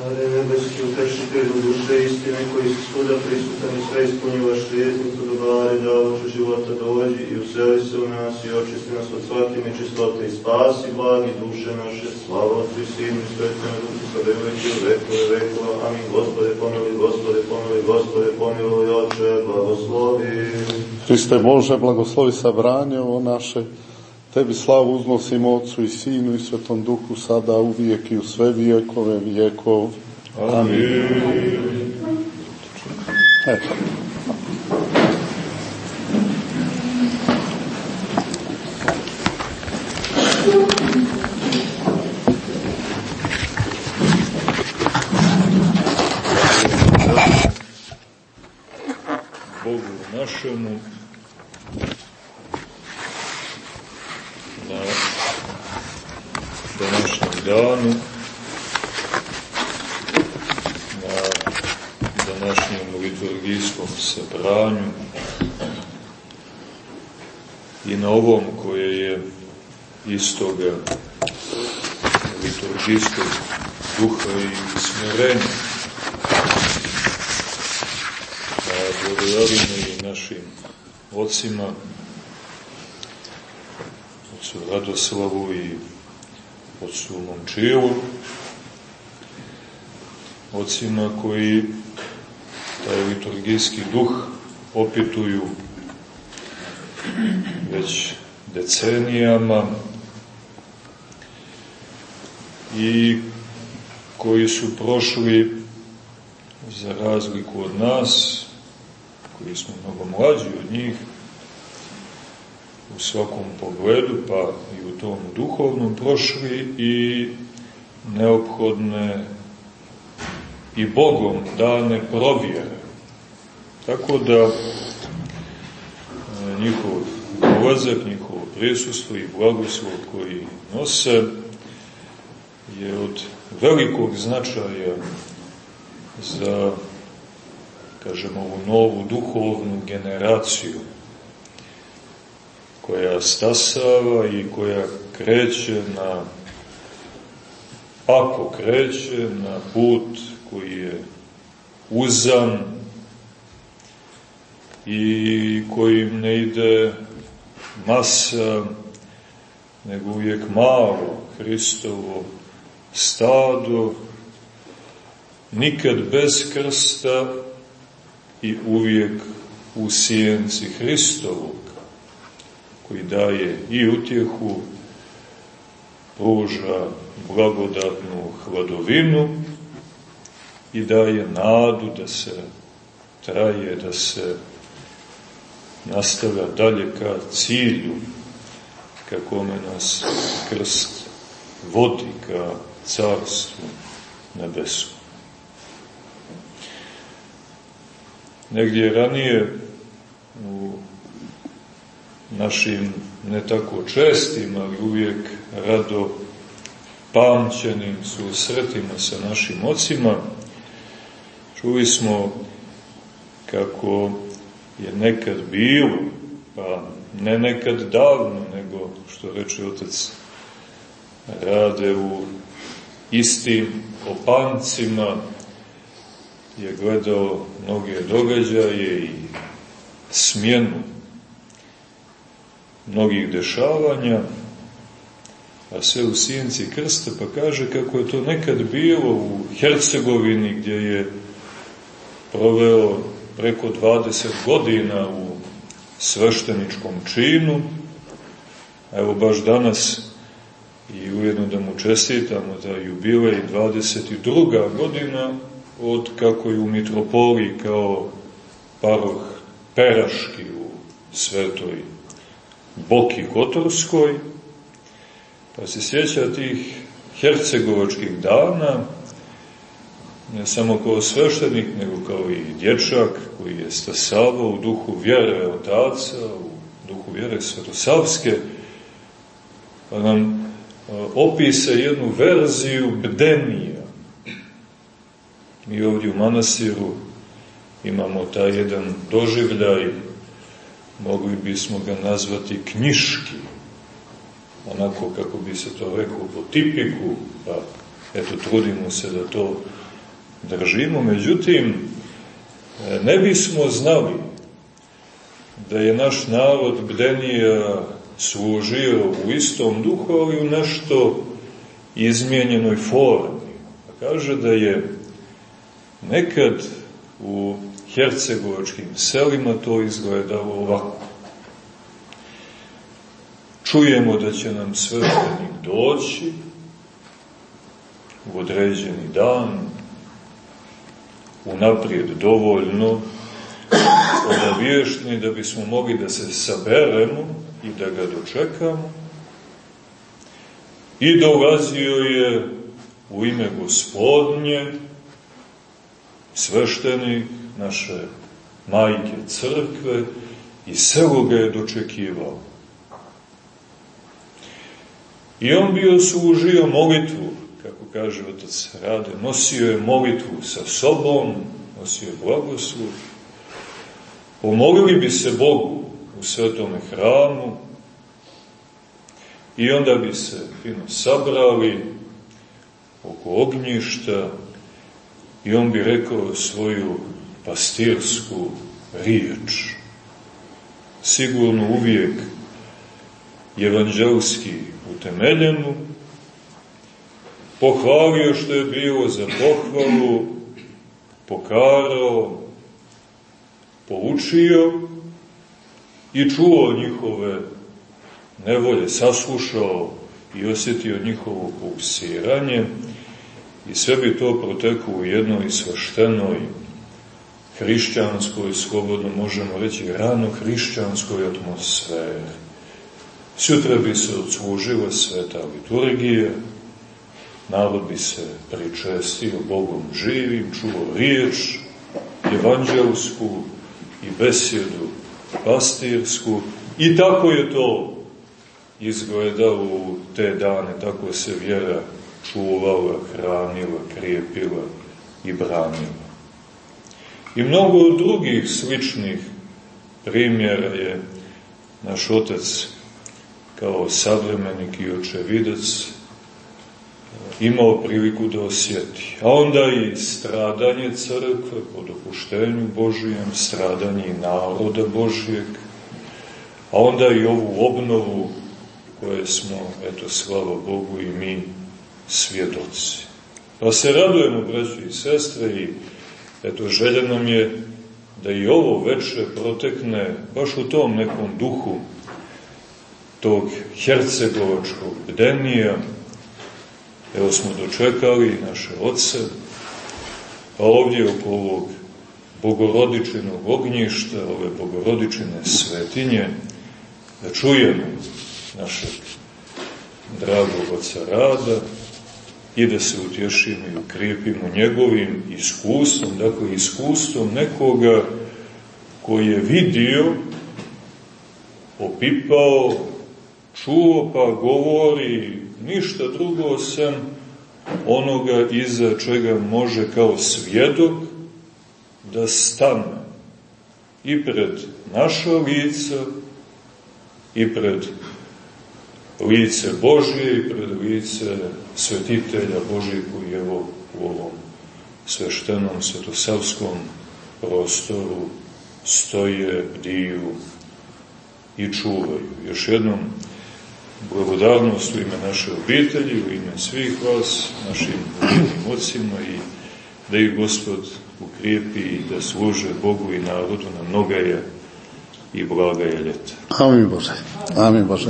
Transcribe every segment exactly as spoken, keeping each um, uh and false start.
Care nebeski utešitelju duše istine, koji si svuda prisutan i sve ispunjivaš rijetnicu dobare, davaču života dođi i useli se u nas i očisti nas od svake nečistote i spasi blagi duše naše, slava Otcu i Sinu i Svetom Duhu, sada i uvijek i u vekove vekova. Amin. Gospode pomiluj, Gospode pomiluj, Gospode pomiluj, Oče, blagoslovi. Hriste Bože, blagoslovi sabranje ovo naše. Tebi slavu uznosimo Otcu i Sinu i Svetom Duhu, sada uvijek i u sve vijekove vijekov. Amin. Eto. Bogu našemu na današnjem danu, na današnjem liturgijskom sabranju i na ovom koje je istoga liturgijskog duha i smirenja. Благодарimo i našim ocima, ocu Radoslavu i ocu Momčilu, ocima koji taj liturgijski duh opituju već decenijama i koji su prošli, za razliku od nas, koji smo mnogo mlađi od njih, u svakom pogledu, pa i u tom duhovnom, prošli i neophodne i Bogom dane provjere. Tako da njihov dolazak, njihovo prisustvo i blagoslov koji nose je od velikog značaja za, kažemo, ovu novu duhovnu generaciju koja stasava i koja kreće na, ako kreće na put koji je uzan i kojim ne ide masa, nego uvijek malo Hristovo stado, nikad bez krsta i uvijek u sjenci Hristovog, koji daje i utjehu, pruža blagodatnu hladovinu i daje nadu da se traje, da se nastavlja dalje ka cilju, ka kome nas krst vodi, ka carstvu nebeskom. Negdje ranije u našim ne tako čestim, ali uvijek rado pamćenim susretima sa našim ocima, čuli smo kako je nekad bilo, pa ne nekad davno, nego što reče otac Rade, u istim opancima je gledao mnoge događaje i smjenu mnogih dešavanja, a sve u sjenci krsta, pa kaže kako je to nekad bilo u Hercegovini, gdje je proveo preko dvadeset godina u svešteničkom činu. Evo baš danas i ujedno da mu čestitamo da jubilej dvadeset druga godina od kako je u mitropoliji kao paroh Peraški u Svetoj Boki Kotorskoj, pa se sjeća tih hercegovačkih dana, ne samo kao sveštenik, nego kao i dječak koji je stasavao u duhu vjere otaca, u duhu vjere svetosavske, pa nam opisa jednu verziju bdenija. Mi ovdje u manastiru imamo taj jedan doživljaj, mogli bismo ga nazvati knjiški, onako kako bi se to reklo po tipiku, pa eto trudimo se da to držimo. Međutim, ne bismo znali da je naš narod bdenija služio u istom duhu, ali u nešto izmijenjenoj formi. Kaže da je nekad u hercegovačkim selima to izgledalo ovako. Čujemo da će nam sveštenik doći u određeni dan, unaprijed dovoljno obaviješteni da bismo mogli da se saberemo i da ga dočekamo. I dolazio je u ime Gospodnje sveštenik naše majke crkve i selo ga je dočekivao. I on bio služio molitvu, kako kaže otac Rade, nosio je molitvu sa sobom, nosio je blagoslov. Pomolili bi se Bogu u svetome hramu i onda bi se fino sabrali oko ognjišta i on bi rekao svoju pastirsku riječ. Sigurno uvijek evanđelski utemeljenu, pohvalio što je bilo za pohvalu, pokarao, poučio i čuo njihove nevolje, saslušao i osjetio njihovo pulsiranje i sve bi to proteklo u jednoj sveštenoj hrišćanskoj, slobodno možemo reći, rano hrišćanskoj atmosferi. Sutra bi se odslužila sveta liturgija, narod bi se pričestio Bogom živim, čuo riječ evanđelsku i besjedu pastirsku i tako je to izgledalo u te dane, tako se vjera čuvala, hranila, krijepila i branila. I mnogo drugih sličnih primjera je naš otac kao savremenik i očevidac imao priliku da osjeti. A onda i stradanje crkve po dopuštenju Božijem, stradanje i naroda Božijeg, a onda i ovu obnovu koje smo, eto, slava Bogu, i mi svjedoci. Pa se radujemo, braćo i sestre, i eto, želja nam je da i ovo veče protekne baš u tom nekom duhu tog hercegovačkog bdenija. Evo smo dočekali naše oce, a ovdje oko ovog bogorodičinog ognjišta, ove bogorodičine svetinje, da čujemo našeg dragog oca Rada i da se utješimo i ukrijepimo njegovim iskustvom, dakle iskustvom nekoga koji je vidio, opipao, čuo pa govori ništa drugo osim onoga iza čega može kao svjedok da stane i pred naša lica i pred lice Božje i pred lice svetitelja Božjih koji evo u ovom sveštenom svetosavskom prostoru stoje, bdiju i čuvaju. Još jednom blagodarnost u ime naše obitelji, u ime svih vas, našim učenim ocima, i da ih Gospod ukrijepi i da služe Bogu i narodu na mnogaje i blagaje ljeta. Amin Bože. Amin Bože.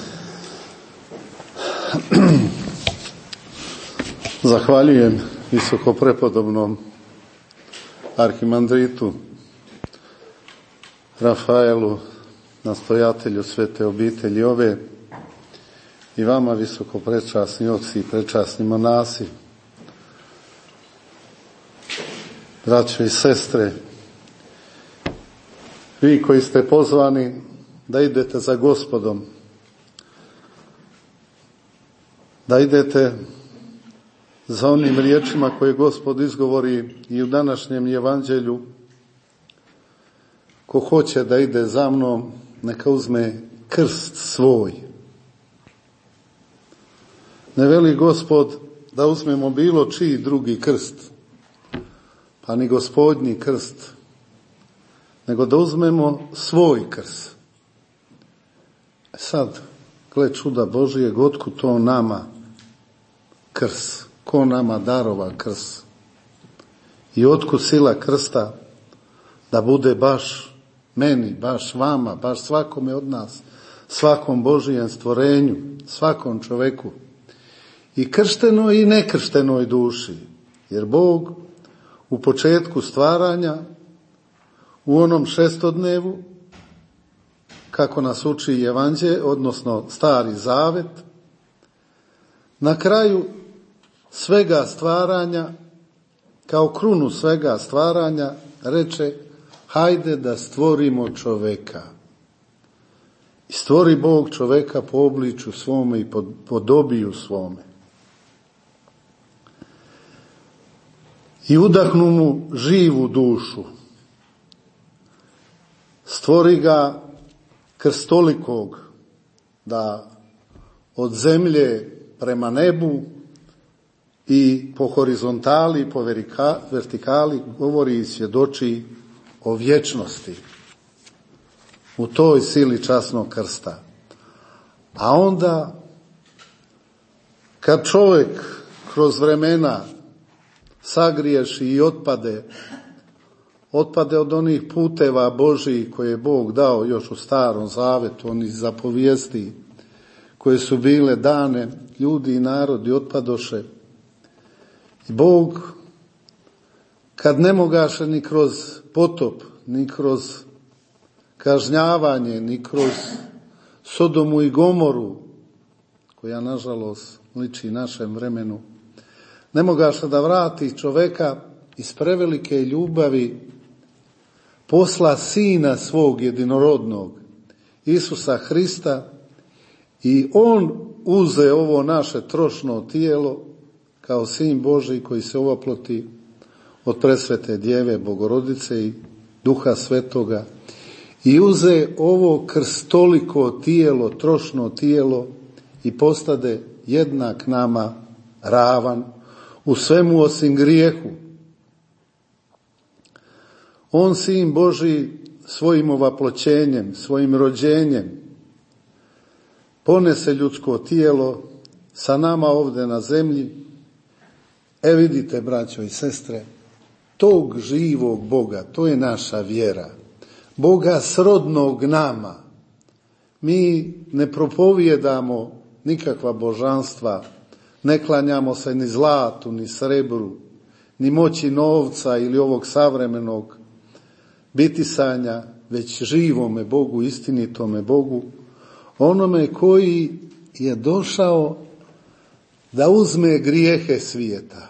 Zahvaljujem visokoprepodobnom arhimandritu Rafaelu, nastojatelju svete obitelji ove, i vama visoko prečasni oci i prečasni monasi, braćo i sestre, vi koji ste pozvani da idete za Gospodom, da idete za onim riječima koje Gospod izgovori i u današnjem evanđelju: ko hoće da ide za mnom, neka uzme krst svoj. Ne veli Gospod da uzmemo bilo čiji drugi krst, pa ni Gospodnji krst, nego da uzmemo svoj krst. Sad, gle čuda Božijeg, otkud to nama krst, ko nama darova krst i otkud sila krsta da bude baš meni, baš vama, baš svakome od nas, svakom Božijem stvorenju, svakom čoveku, i krštenoj i nekrštenoj duši, jer Bog u početku stvaranja, u onom šestodnevu, kako nas uči Evanđelje, odnosno Stari Zavet, na kraju svega stvaranja, kao krunu svega stvaranja, reče: hajde da stvorimo čoveka. I stvori Bog čoveka po obličju svome i po podobiju svome. I udahnu mu živu dušu. Stvori ga krstolikog, da od zemlje prema nebu i po horizontali i po vertikali govori i svjedoči o vječnosti u toj sili časnog krsta. A onda kad čovjek kroz vremena sagriješi i otpade, otpade od onih puteva Božijih koje je Bog dao još u Starom Zavetu, onih zapovijesti koje su bile dane, ljudi i narodi otpadoše. I Bog, kad ne mogaše ni kroz potop, ni kroz kažnjavanje, ni kroz Sodomu i Gomoru, koja nažalost liči našem vremenu, ne mogaše da vrati čoveka, iz prevelike ljubavi posla Sina svog jedinorodnog, Isusa Hrista, i on uze ovo naše trošno tijelo kao Sin Božji koji se ovoploti od presvete Djeve Bogorodice i Duha Svetoga, i uze ovo krstoliko tijelo, trošno tijelo, i postade jednak nama, ravan u svemu osim grijehu. On, Sin Božji, svojim ovaploćenjem, svojim rođenjem ponese ljudsko tijelo sa nama ovdje na zemlji. E vidite, braćo i sestre, tog živog Boga, to je naša vjera, Boga srodnog nama. Mi ne propovijedamo nikakva božanstva, ne klanjamo se ni zlatu, ni srebru, ni moći novca ili ovog savremenog bitisanja, već živome Bogu, istinitome Bogu, onome koji je došao da uzme grijehe svijeta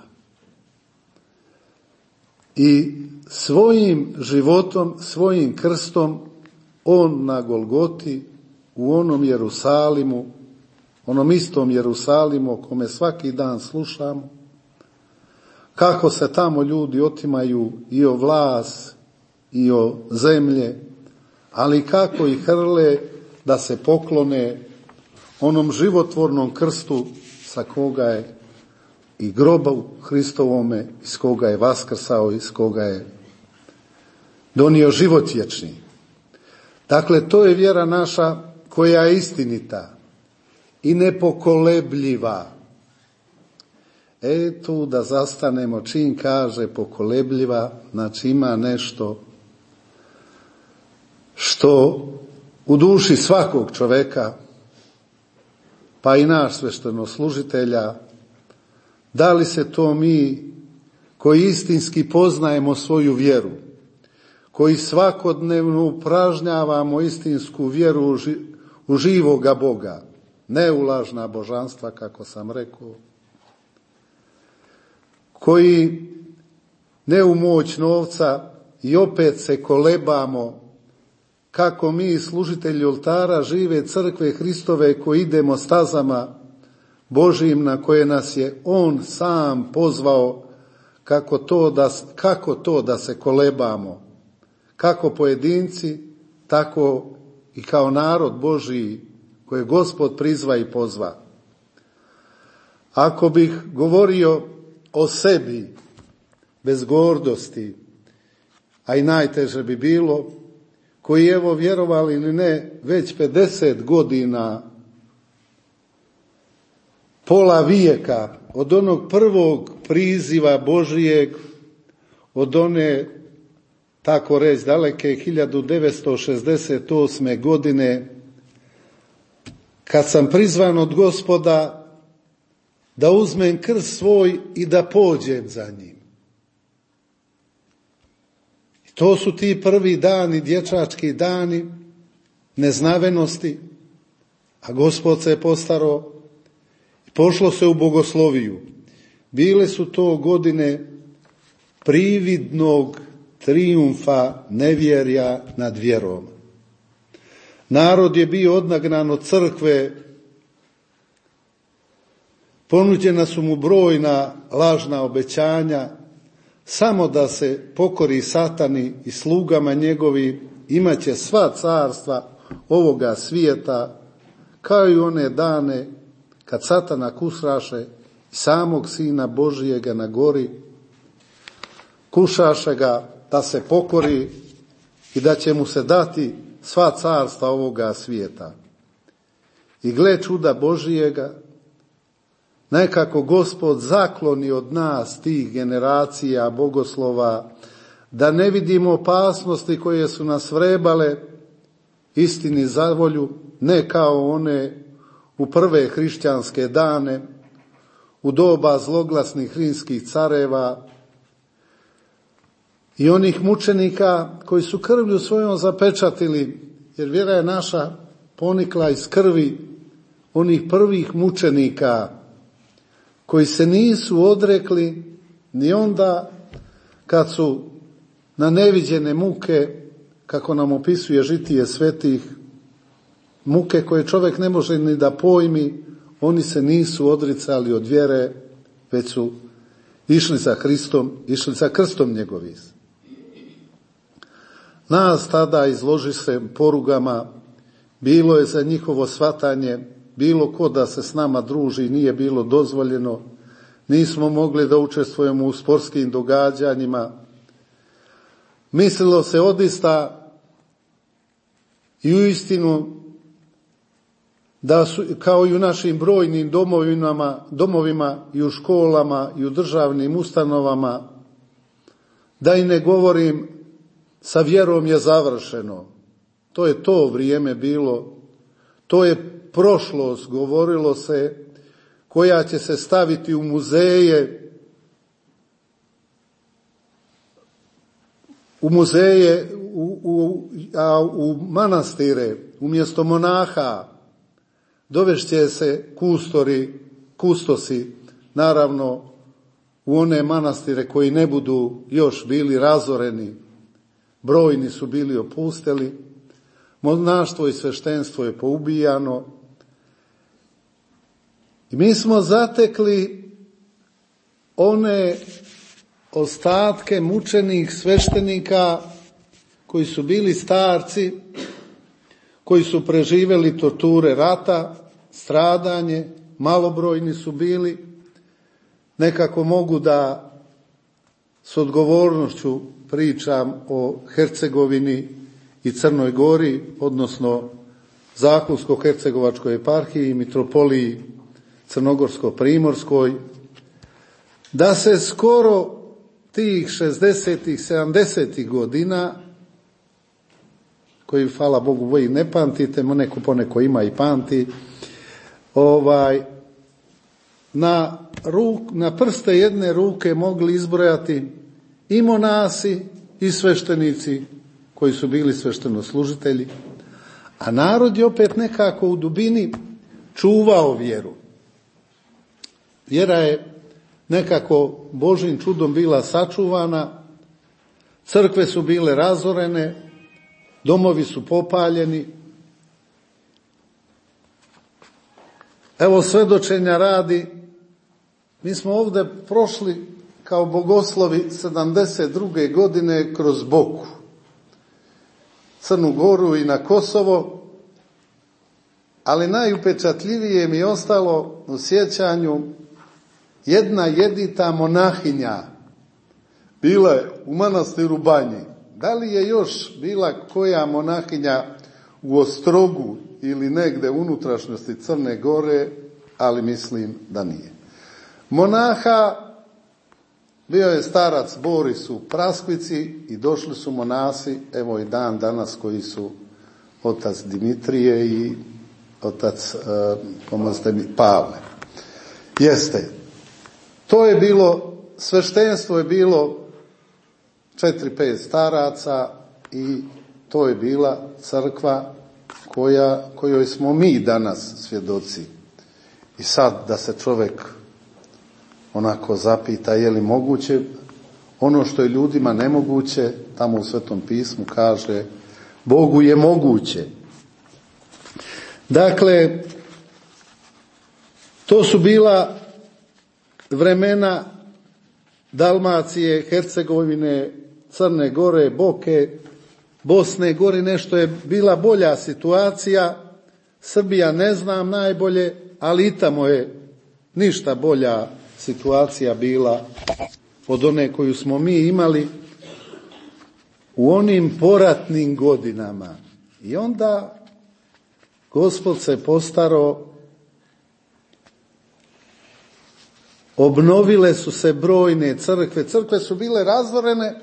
i svojim životom, svojim krstom on na Golgoti, u onom Jerusalimu, onom istom Jerusalimu o kome svaki dan slušamo, kako se tamo ljudi otimaju i o vlas i o zemlje, ali kako ih hrle da se poklone onom životvornom krstu sa koga je i grobu Hristovome, iz koga je vaskrsao, iz koga je donio život vječni. Dakle, to je vjera naša koja je istinita i nepokolebljiva. E tu da zastanemo, čim kaže pokolebljiva, znači ima nešto što u duši svakog čoveka, pa i naš sveštenoslужitelja, da li se to mi koji istinski poznajemo svoju vjeru, koji svakodnevno upražnjavamo istinsku vjeru u živoga Boga, ne u lažna božanstva, kako sam rekao, koji ne u moć novca i opet se kolebamo kako mi, služitelji oltara žive crkve Hristove, koji idemo stazama Božijim na koje nas je On sam pozvao, kako to da, kako to da se kolebamo, kako pojedinci, tako i kao narod Božiji koje Gospod prizva i pozva. Ako bih govorio o sebi, bez gordosti, a i najteže bi bilo, koji evo vjerovali ili ne, već pedeset godina, pola vijeka, od onog prvog priziva Božijeg, od one, tako reći, daleke hiljadu devetsto šezdeset osme godine, kad sam prizvan od Gospoda da uzmem krst svoj i da pođem za njim. I to su ti prvi dani, dječački dani, neznavenosti, a Gospod se je postarao i pošlo se u bogosloviju. Bile su to godine prividnog trijumfa nevjerja nad vjerom. Narod je bio odnagnan od crkve, ponuđena su mu brojna lažna obećanja, samo da se pokori satani i slugama njegovi, imaće sva carstva ovoga svijeta, kao i one dane kad satana kusraše i samog Sina Božijega na gori, kušaše ga da se pokori i da će mu se dati sva carstva ovoga svijeta. I gle čuda Božijega, nekako Gospod zakloni od nas, tih generacija bogoslova, da ne vidimo opasnosti koje su nas vrebale istini za volju, ne kao one u prve hrišćanske dane, u doba zloglasnih rimskih careva i onih mučenika koji su krvlju svojom zapečatili, jer vjera je naša ponikla iz krvi onih prvih mučenika koji se nisu odrekli ni onda kad su na neviđene muke, kako nam opisuje žitije svetih, muke koje čovjek ne može ni da pojmi, oni se nisu odricali od vjere, već su išli za Hristom, išli za krstom njegovim. Nas tada izloži se porugama, bilo je za njihovo shvatanje, bilo ko da se s nama druži, nije bilo dozvoljeno, nismo mogli da učestvujemo u sportskim događanjima. Mislilo se odista i uistinu da su, kao i u našim brojnim domovima, domovima i u školama i u državnim ustanovama, da i ne govorim, sa vjerom je završeno. To je to vrijeme bilo, to je prošlost, govorilo se, koja će se staviti u muzeje, u muzeje, u, u, a u manastire, umjesto monaha, dovešće se kustori, kustosi, naravno u one manastire koji ne budu još bili razoreni, brojni su bili opusteli, monaštvo i sveštenstvo je poubijano. I mi smo zatekli one ostatke mučenih sveštenika koji su bili starci, koji su preživjeli torture rata, stradanje, malobrojni su bili, nekako mogu da s odgovornošću pričam o Hercegovini i Crnoj Gori, odnosno Zakonsko-hercegovačkoj eparhiji i mitropoliji Crnogorsko-primorskoj, da se skoro tih šezdesetih, sedamdesetih godina, koji, hvala Bogu, vi ne pamtite, neko poneko ima i pamti, ovaj, na, ruk, na prste jedne ruke mogli izbrojati i monasi i sveštenici koji su bili sveštenoslужitelji, a narod je opet nekako u dubini čuvao vjeru. Vjera je nekako Božjim čudom bila sačuvana, crkve su bile razorene, domovi su popaljeni. Evo svedočenja radi, mi smo ovdje prošli kao bogoslovi sedamdeset druge godine kroz Boku, Crnu Goru i na Kosovo, ali najupečatljivije mi je ostalo u sjećanju jedna jedita monahinja, bila je u manastiru Banji. Da li je još bila koja monahinja u Ostrogu ili negde u unutrašnjosti Crne Gore, ali mislim da nije. Monaha bio je starac Boris u Praskvici i došli su monasi, evo i dan danas, koji su otac Dimitrije i otac, uh, pomozite mi, Pavle. Jeste. To je bilo, sveštenstvo je bilo četiri, pet staraca i to je bila crkva koja, kojoj smo mi danas svjedoci. I sad da se čovjek onako zapita je li moguće ono što je ljudima nemoguće, tamo u Svetom pismu kaže Bogu je moguće. Dakle, to su bila vremena Dalmacije, Hercegovine, Crne Gore, Boke, Bosne, Gore, nešto je bila bolja situacija. Srbija ne znam najbolje, ali i tamo je ništa bolja situacija bila od one koju smo mi imali u onim poratnim godinama. I onda Gospod se postaro, obnovile su se brojne crkve, crkve su bile razorene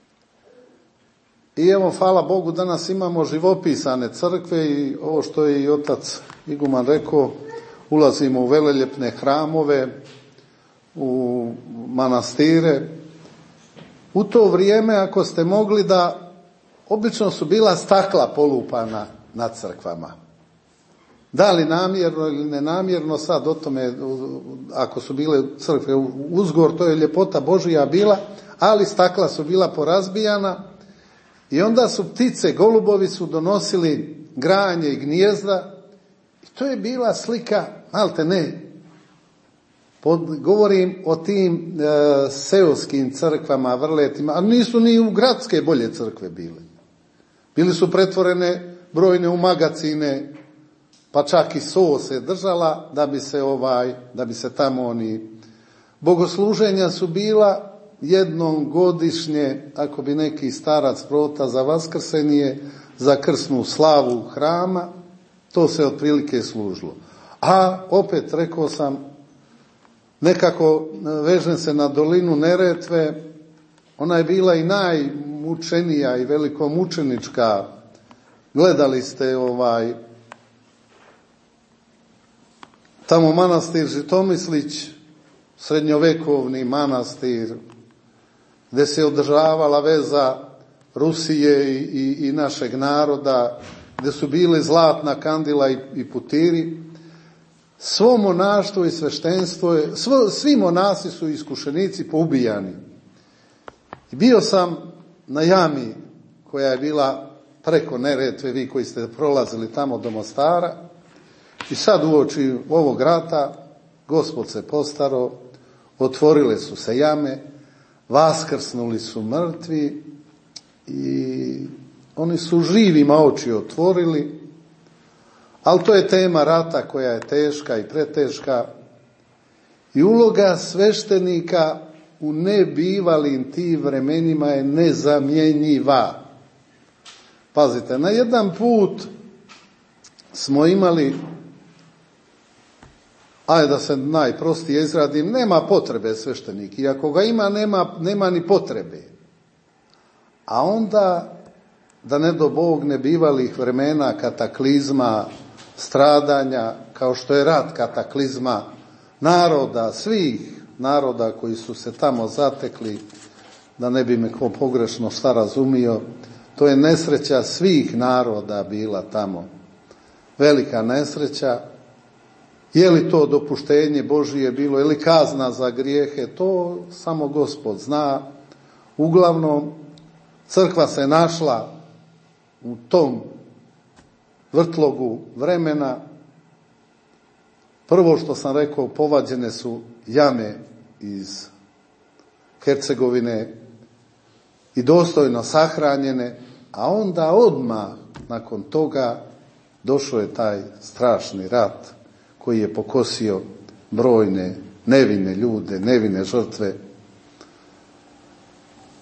i evo, hvala Bogu, danas imamo živopisane crkve i ovo što je i otac Iguman rekao, ulazimo u veleljepne hramove, u manastire. U to vrijeme, ako ste mogli, da obično su bila stakla polupana na crkvama. Da li namjerno ili nenamjerno, sad o tome, ako su bile crkve uzgor, to je ljepota Božija bila, ali stakla su bila porazbijana i onda su ptice, golubovi su donosili granje i gnijezda i to je bila slika, malte ne, pod, govorim o tim e, seoskim crkvama, vrletima, a nisu ni u gradske bolje crkve bile. Bili su pretvorene brojne u magacine, pa čak i so se držala da bi se ovaj, da bi se tamo oni, bogosluženja su bila jednom godišnje, ako bi neki starac prota za vaskrsenje, za krsnu slavu hrama, to se otprilike služilo. A opet rekao sam, nekako vežem se na dolinu Neretve, ona je bila i najmučenija i velikomučenička. Gledali ste ovaj tamo manastir Žitomislić, srednjovekovni manastir, gdje se održavala veza Rusije i, i, i našeg naroda, gdje su bili zlatna kandila i, i putiri. Svo monaštvo i sveštenstvo je, svo, svi monasi su iskušenici poubijani. I bio sam na jami koja je bila preko Neretve, vi koji ste prolazili tamo do Mostara, i sad uoči ovog rata Gospod se postaro, otvorile su se jame, vaskrsnuli su mrtvi i oni su živima oči otvorili, ali to je tema rata koja je teška i preteška i uloga sveštenika u nebivalim tim vremenima je nezamjenjiva. Pazite, na jedan put smo imali, ajde da se najprostije izradim, nema potrebe sveštenik, i ako ga ima, nema, nema ni potrebe. A onda, da ne do Bog nebivalih vremena, kataklizma, stradanja, kao što je rat kataklizma naroda, svih naroda koji su se tamo zatekli, da ne bi me ko pogrešno šta razumio, to je nesreća svih naroda bila tamo. Velika nesreća. Je li to dopuštenje Božije bilo, je li kazna za grijehe, to samo Gospod zna. Uglavnom, crkva se našla u tom vrtlogu vremena. Prvo što sam rekao, povađene su jame iz Hercegovine i dostojno sahranjene, a onda odmah nakon toga došao je taj strašni rat koji je pokosio brojne nevine ljude, nevine žrtve.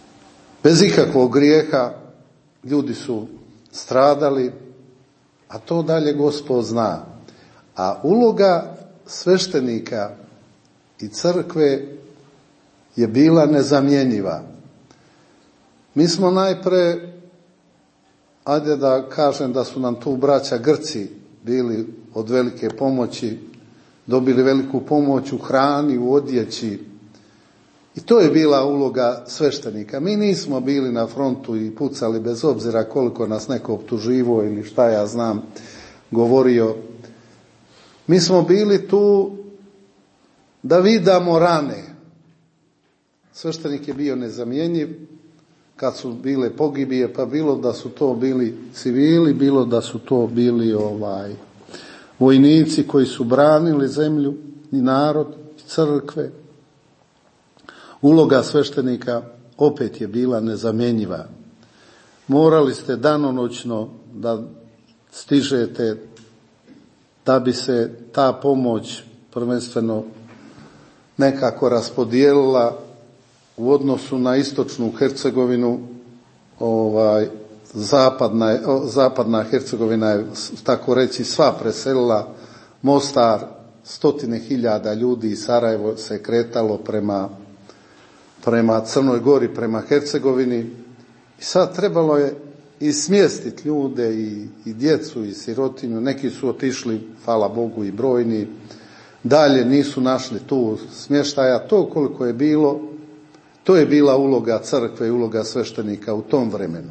bez ikakvog grijeha, ljudi su stradali, a to dalje Gospod zna. A uloga sveštenika i crkve je bila nezamjenjiva. Mi smo najpre, ajde da kažem da su nam tu braća Grci bili od velike pomoći, dobili veliku pomoć u hrani, u odjeći. I to je bila uloga sveštenika. Mi nismo bili na frontu i pucali bez obzira koliko nas neko optuživo ili šta ja znam govorio. Mi smo bili tu da vidamo rane. Sveštenik je bio nezamjenjiv kad su bile pogibije, pa bilo da su to bili civili, bilo da su to bili ovaj vojnici koji su branili zemlju i narod i crkve. Uloga sveštenika opet je bila nezamjenjiva. Morali ste danonoćno da stižete da bi se ta pomoć prvenstveno nekako raspodijelila u odnosu na istočnu Hercegovinu. Ovaj, zapadna, zapadna Hercegovina je, tako reći, sva preselila. Mostar, stotine hiljada ljudi iz Sarajevo se kretalo prema prema Crnoj Gori, prema Hercegovini. I sad trebalo je i smjestiti ljude i, i djecu i sirotinju. Neki su otišli, hvala Bogu, i brojni. Dalje nisu našli tu smještaja. To koliko je bilo, to je bila uloga crkve i uloga sveštenika u tom vremenu.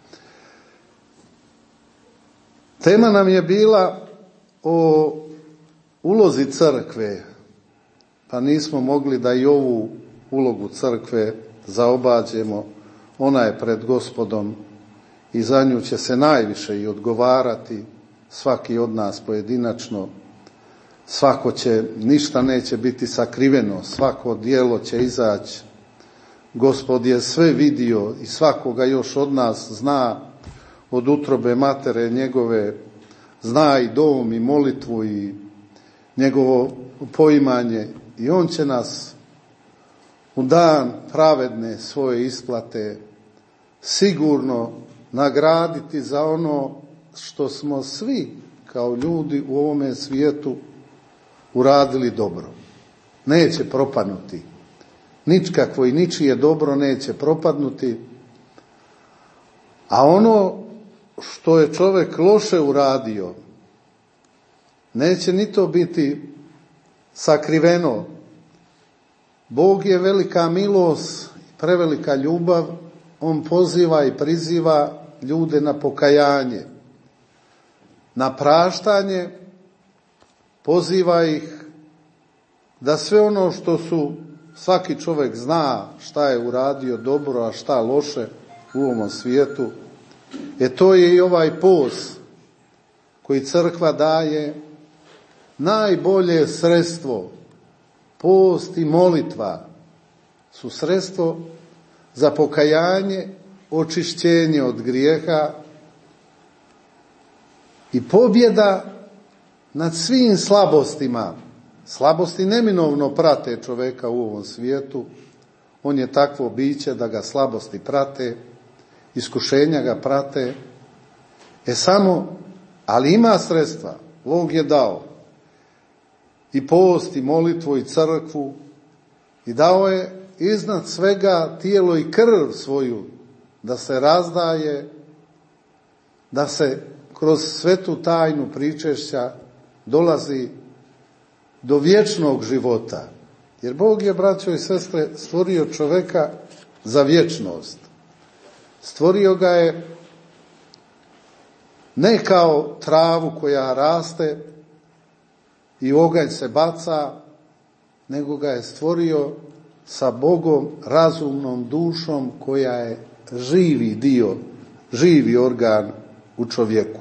Tema nam je bila o ulozi crkve, pa nismo mogli da i ovu ulogu crkve zaobađemo. Ona je pred Gospodom i za nju će se najviše i odgovarati, svaki od nas pojedinačno. Svako će, ništa neće biti sakriveno, svako djelo će izaći. Gospod je sve vidio i svakoga još od nas zna, od utrobe matere njegove, zna i dom i molitvu i njegovo poimanje, i on će nas u dan pravedne svoje isplate sigurno nagraditi za ono što smo svi kao ljudi u ovome svijetu uradili dobro. Neće propadnuti. Ničkakvo i ničije dobro neće propadnuti. A ono što je čovjek loše uradio, neće ni to biti sakriveno. Bog je velika milost, prevelika ljubav. On poziva i priziva ljude na pokajanje, na praštanje. Poziva ih da sve ono što su, svaki čovjek zna šta je uradio dobro, a šta loše u ovom svijetu. E to je i ovaj post koji crkva daje, najbolje sredstvo. Post i molitva su sredstvo za pokajanje, očišćenje od grijeha i pobjeda nad svim slabostima. Slabosti neminovno prate čovjeka u ovom svijetu. On je takvo biće da ga slabosti prate, iskušenja ga prate. E samo, ali ima sredstva. Bog je dao i post i molitvu i crkvu, i dao je iznad svega tijelo i krv svoju da se razdaje, da se kroz svetu tajnu pričešća dolazi do vječnog života. Jer Bog je, braćo i sestre, stvorio čovjeka za vječnost. Stvorio ga je ne kao travu koja raste i oganj se baca, nego ga je stvorio sa Bogom, razumnom dušom koja je živi dio, živi organ u čovjeku.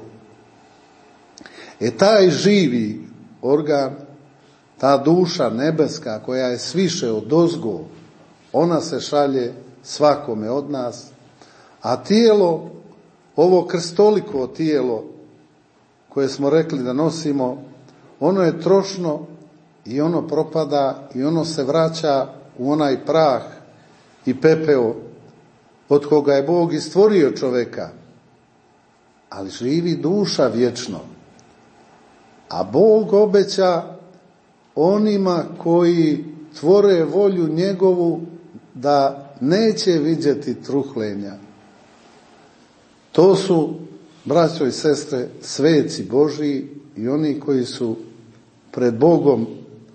E taj živi organ, ta duša nebeska koja je sviše odozgo, ona se šalje svakome od nas, a tijelo, ovo krstoliko tijelo koje smo rekli da nosimo, ono je trošno i ono propada i ono se vraća u onaj prah i pepeo od koga je Bog i stvorio čoveka, ali živi duša vječno. A Bog obeća onima koji tvore volju njegovu da neće vidjeti truhlenja. To su, braćo i sestre, sveci Božji i oni koji su pred Bogom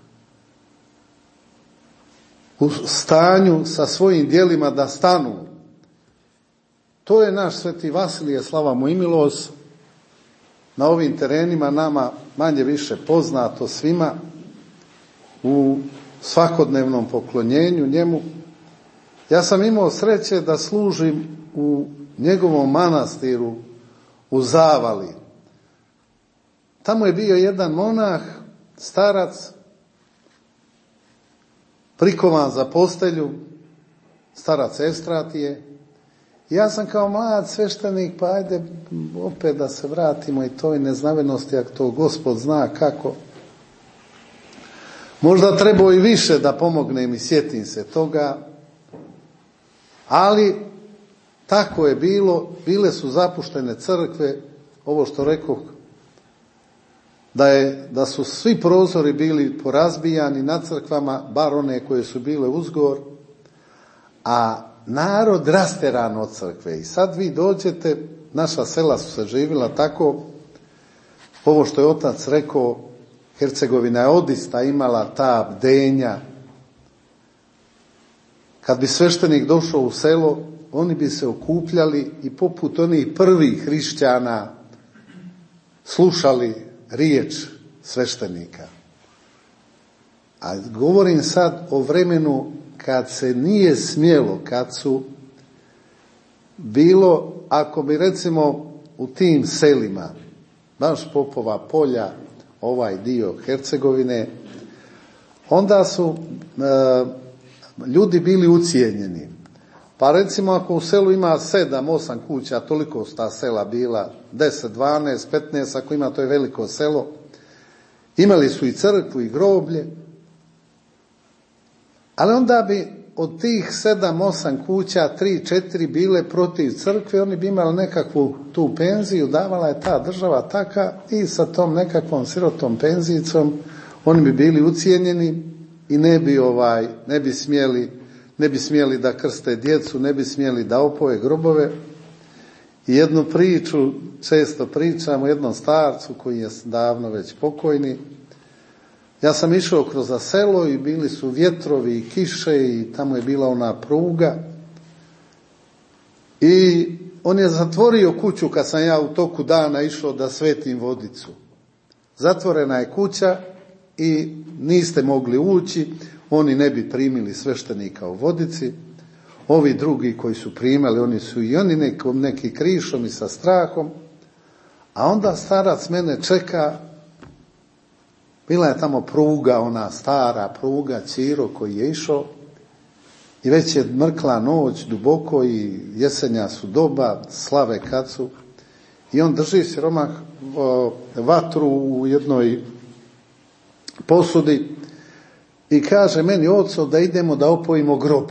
u stanju sa svojim djelima da stanu. To je naš sveti Vasilije, slava mu i milost, na ovim terenima nama manje više poznato svima u svakodnevnom poklonjenju njemu. Ja sam imao sreće da služim u njegovom manastiru u Zavali. Tamo je bio jedan monah, starac, prikovan za postelju, starac Evstratije. Ja sam kao mlad sveštenik, pa ajde opet da se vratimo i toj neznavenosti, ako to Gospod zna kako. Možda trebao i više da pomognem i sjetim se toga, ali tako je bilo, bile su zapuštene crkve, ovo što rekoh, da, je, da su svi prozori bili porazbijani na crkvama, bar one koje su bile uzgor, a narod rasteran od crkve. I sad vi dođete, naša sela su se živjela tako, ovo što je otac rekao, Hercegovina je odista imala ta bdenja. Kad bi sveštenik došao u selo, oni bi se okupljali i poput onih prvih hrišćana slušali riječ sveštenika. A govorim sad o vremenu kad se nije smjelo, kad su bilo, ako bi recimo u tim selima, baš Popova polja, ovaj dio Hercegovine, onda su e, ljudi bili ucijenjeni. Pa recimo ako u selu ima sedam, osam kuća, toliko su ta sela bila, deset, dvanaest, petnaest, ako ima, to je veliko selo, imali su i crkvu i groblje, ali onda bi od tih sedam, osam kuća, tri, četiri bile protiv crkve, oni bi imali nekakvu tu penziju, davala je ta država taka i sa tom nekakvom sirotom penzijicom oni bi bili ucijenjeni i ne bi ovaj, ne bi smjeli, ne bi smjeli da krste djecu, ne bi smjeli da opoje grobove. I jednu priču često pričam o jednom starcu koji je davno već pokojni. Ja sam išao kroz selo i bili su vjetrovi i kiše i tamo je bila ona pruga. I on je zatvorio kuću kad sam ja u toku dana išao da svetim vodicu. Zatvorena je kuća i niste mogli ući, oni ne bi primili sveštenika u vodici. Ovi drugi koji su primali, oni su i oni nekom, neki krišom i sa strahom. A onda starac mene čeka. Bila je tamo pruga, ona stara pruga, Ćiro koji je išao i već je mrkla noć duboko i jesenja su doba, slave kad su. I on drži siromah vatru u jednoj posudi i kaže meni, oco, da idemo da opojimo grob.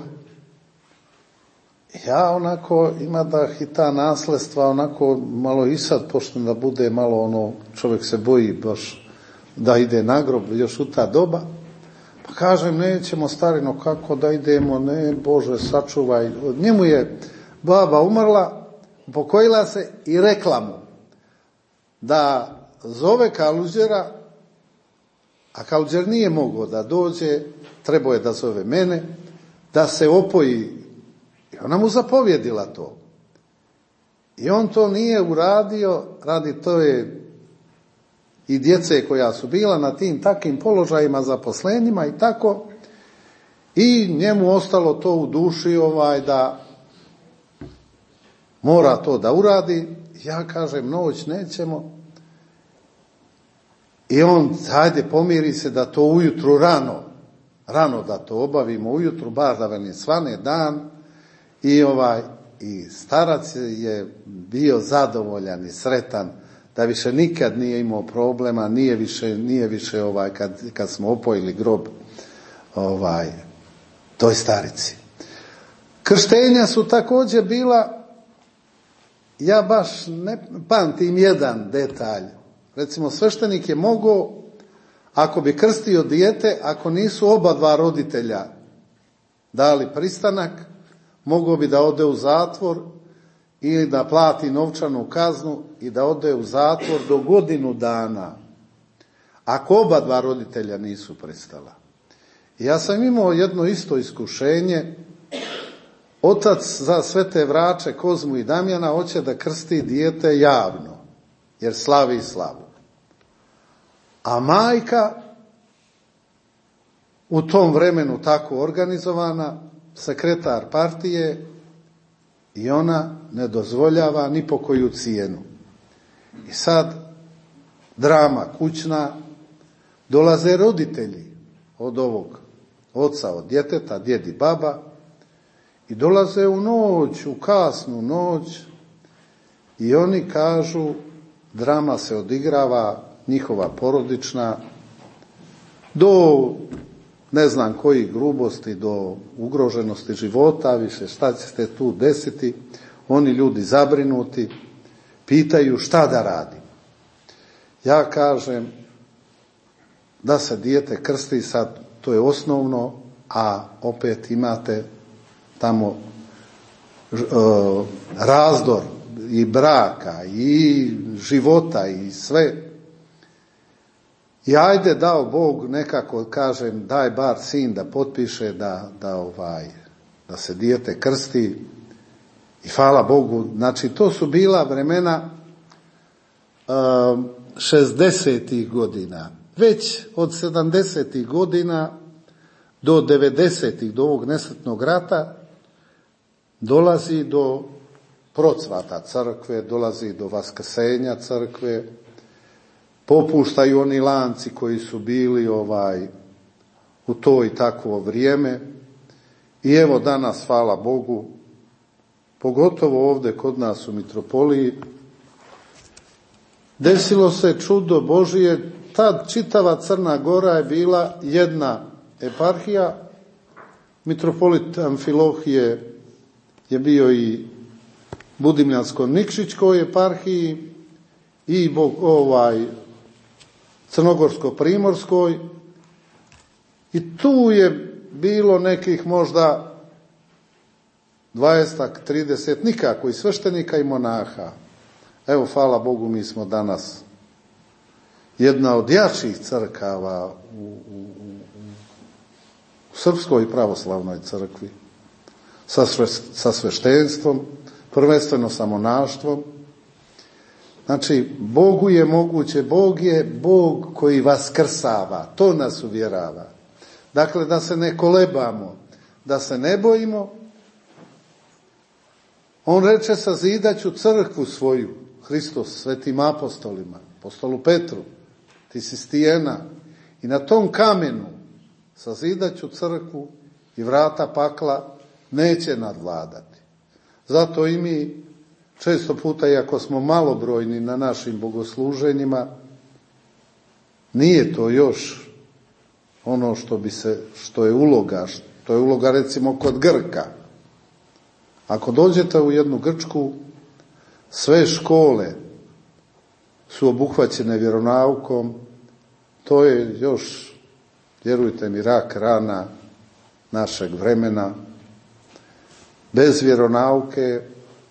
Ja onako, ima da hita nasledstva, onako malo i sad počne da bude malo ono, čovjek se boji baš da ide na grob još u ta doba. Pa kažem, nećemo starino, kako da idemo, ne, Bože, sačuvaj. Njemu je baba umrla, upokojila se i rekla mu da zove Kaluđera, a Kaluđer nije mogao da dođe, trebao je da zove mene, da se opoji. I ona mu zapovjedila to. I on to nije uradio, radi to je i djece koja su bila na tim takim položajima, zaposlenjima i tako. I njemu ostalo to u duši ovaj da mora to da uradi. Ja kažem, noć nećemo. I on, hajde, pomiri se da to ujutru rano, rano da to obavimo ujutru, bar da veni svane dan. I ovaj, i starac je bio zadovoljan i sretan da više nikad nije imao problema, nije više, nije više ovaj, kad, kad smo opojili grob ovaj, toj starici. Krštenja su također bila, ja baš ne pamtim jedan detalj. Recimo, sveštenik je mogao, ako bi krstio dijete, ako nisu oba dva roditelja dali pristanak, mogao bi da ode u zatvor ili da plati novčanu kaznu i da ode u zatvor do godinu dana, ako oba dva roditelja nisu pristala. Ja sam imao jedno isto iskušenje. Otac za Svete Vrače, Kozmu i Damjana hoće da krsti dijete javno, jer slavi slavu. A majka, u tom vremenu tako organizovana, sekretar partije, i ona ne dozvoljava ni po koju cijenu. I sad, drama kućna, dolaze roditelji od ovog oca, od djeteta, djed i baba, i dolaze u noć, u kasnu noć, i oni kažu, drama se odigrava, njihova porodična, do ne znam kojih grubosti, do ugroženosti života, više šta će se tu desiti. Oni ljudi zabrinuti, pitaju šta da radim. Ja kažem da se dijete krsti, sad to je osnovno, a opet imate tamo e, razdor i braka i života i sve. I ajde, dao Bog, nekako kažem, daj bar sin da potpiše da, da, ovaj, da se dijete krsti. I hvala Bogu, znači to su bila vremena uh, šezdesetih godina. Već od sedamdesetih godina do devedesetih, do ovog nesretnog rata, dolazi do procvata crkve, dolazi do vaskrsenja crkve, popuštaju oni lanci koji su bili ovaj u to i takvo vrijeme. I evo danas, hvala Bogu, pogotovo ovdje kod nas u mitropoliji, desilo se čudo Božije. Tad čitava Crna Gora je bila jedna eparhija. Mitropolit Amfilohije je bio i Budimljansko-Nikšićkoj eparhiji i ovaj Crnogorsko-Primorskoj, i tu je bilo nekih možda dvadeset, trideset, nikako, i sveštenika i monaha. Evo, hvala Bogu, mi smo danas jedna od jačih crkava u, u, u Srpskoj pravoslavnoj crkvi, sa, sve, sa sveštenstvom, prvenstveno sa monaštvom. Znači, Bogu je moguće, Bog je Bog koji vaskrsava, to nas uvjerava. Dakle, da se ne kolebamo, da se ne bojimo. On reče, sazidaću crkvu svoju, Hristos, svetim apostolima, apostolu Petru, ti si stijena, i na tom kamenu sazidaću crkvu i vrata pakla neće nadvladati. Zato i mi često puta, iako smo malobrojni na našim bogosluženjima, nije to još ono što bi se, što je uloga, što je uloga recimo kod Grka. Ako dođete u jednu Grčku, sve škole su obuhvaćene vjeronaukom, to je još, vjerujte mi, rak rana našeg vremena. Bez vjeronauke,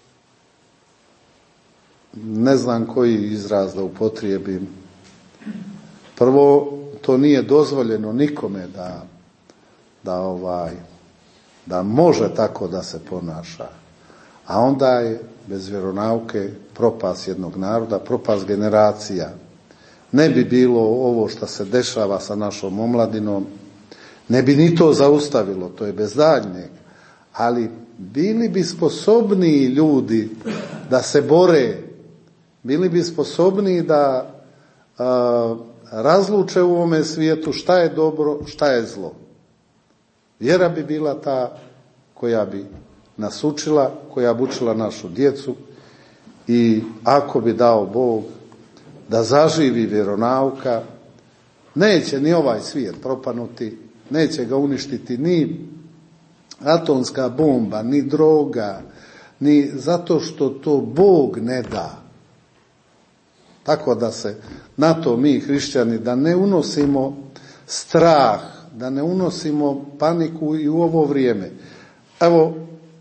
ne znam koji izraz da upotrijebim. Prvo, to nije dozvoljeno nikome da, da ovaj, da može tako da se ponaša. A onda je bez vjeronauke propast jednog naroda, propast generacija. Ne bi bilo ovo što se dešava sa našom omladinom, ne bi ni to zaustavilo, to je bez daljnjeg. Ali bili bi sposobniji ljudi da se bore, bili bi sposobniji da a, razluče u ovome svijetu šta je dobro, šta je zlo. Vjera bi bila ta koja bi nas učila, koja bi učila našu djecu, i ako bi dao Bog da zaživi vjeronauka, neće ni ovaj svijet propanuti, neće ga uništiti ni atomska bomba, ni droga, ni zato što to Bog ne da. Tako da se na to mi hrišćani, da ne unosimo strah, da ne unosimo paniku i u ovo vrijeme. Evo,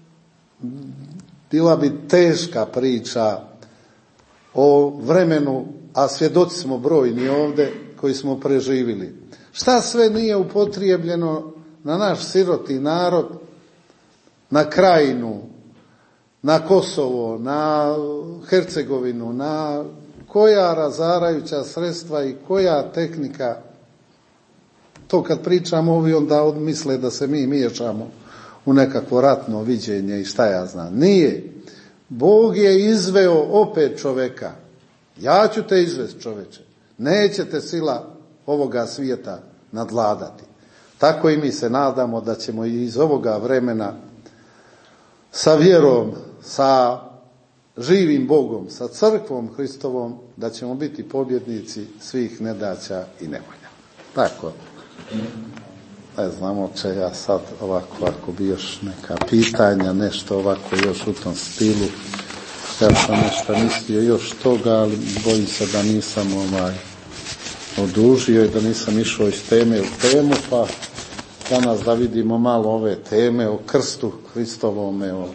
bila bi teška priča o vremenu, a svjedoci smo brojni ovdje koji smo preživili. Šta sve nije upotrijebljeno na naš siroti narod, na Krajinu, na Kosovo, na Hercegovinu, na koja razarajuća sredstva i koja tehnika. To kad pričamo ovi onda misle da se mi miješamo u nekakvo ratno viđenje i šta ja znam. Nije. Bog je izveo opet čoveka. Ja ću te izvesti, čoveče. Nećete sila ovoga svijeta nadvladati. Tako i mi se nadamo da ćemo iz ovoga vremena sa vjerom, sa živim Bogom, sa crkvom Hristovom, da ćemo biti pobjednici svih nedaća i nevolja. Tako. Ne znamo će ja sad ovako, ako bi još neka pitanja, nešto ovako još u tom stilu. Ja sam nešto mislio još toga, ali bojim se da nisam ovaj odužio i da nisam išao iz teme u temu, pa danas da vidimo malo ove teme o krstu Hristovome, o,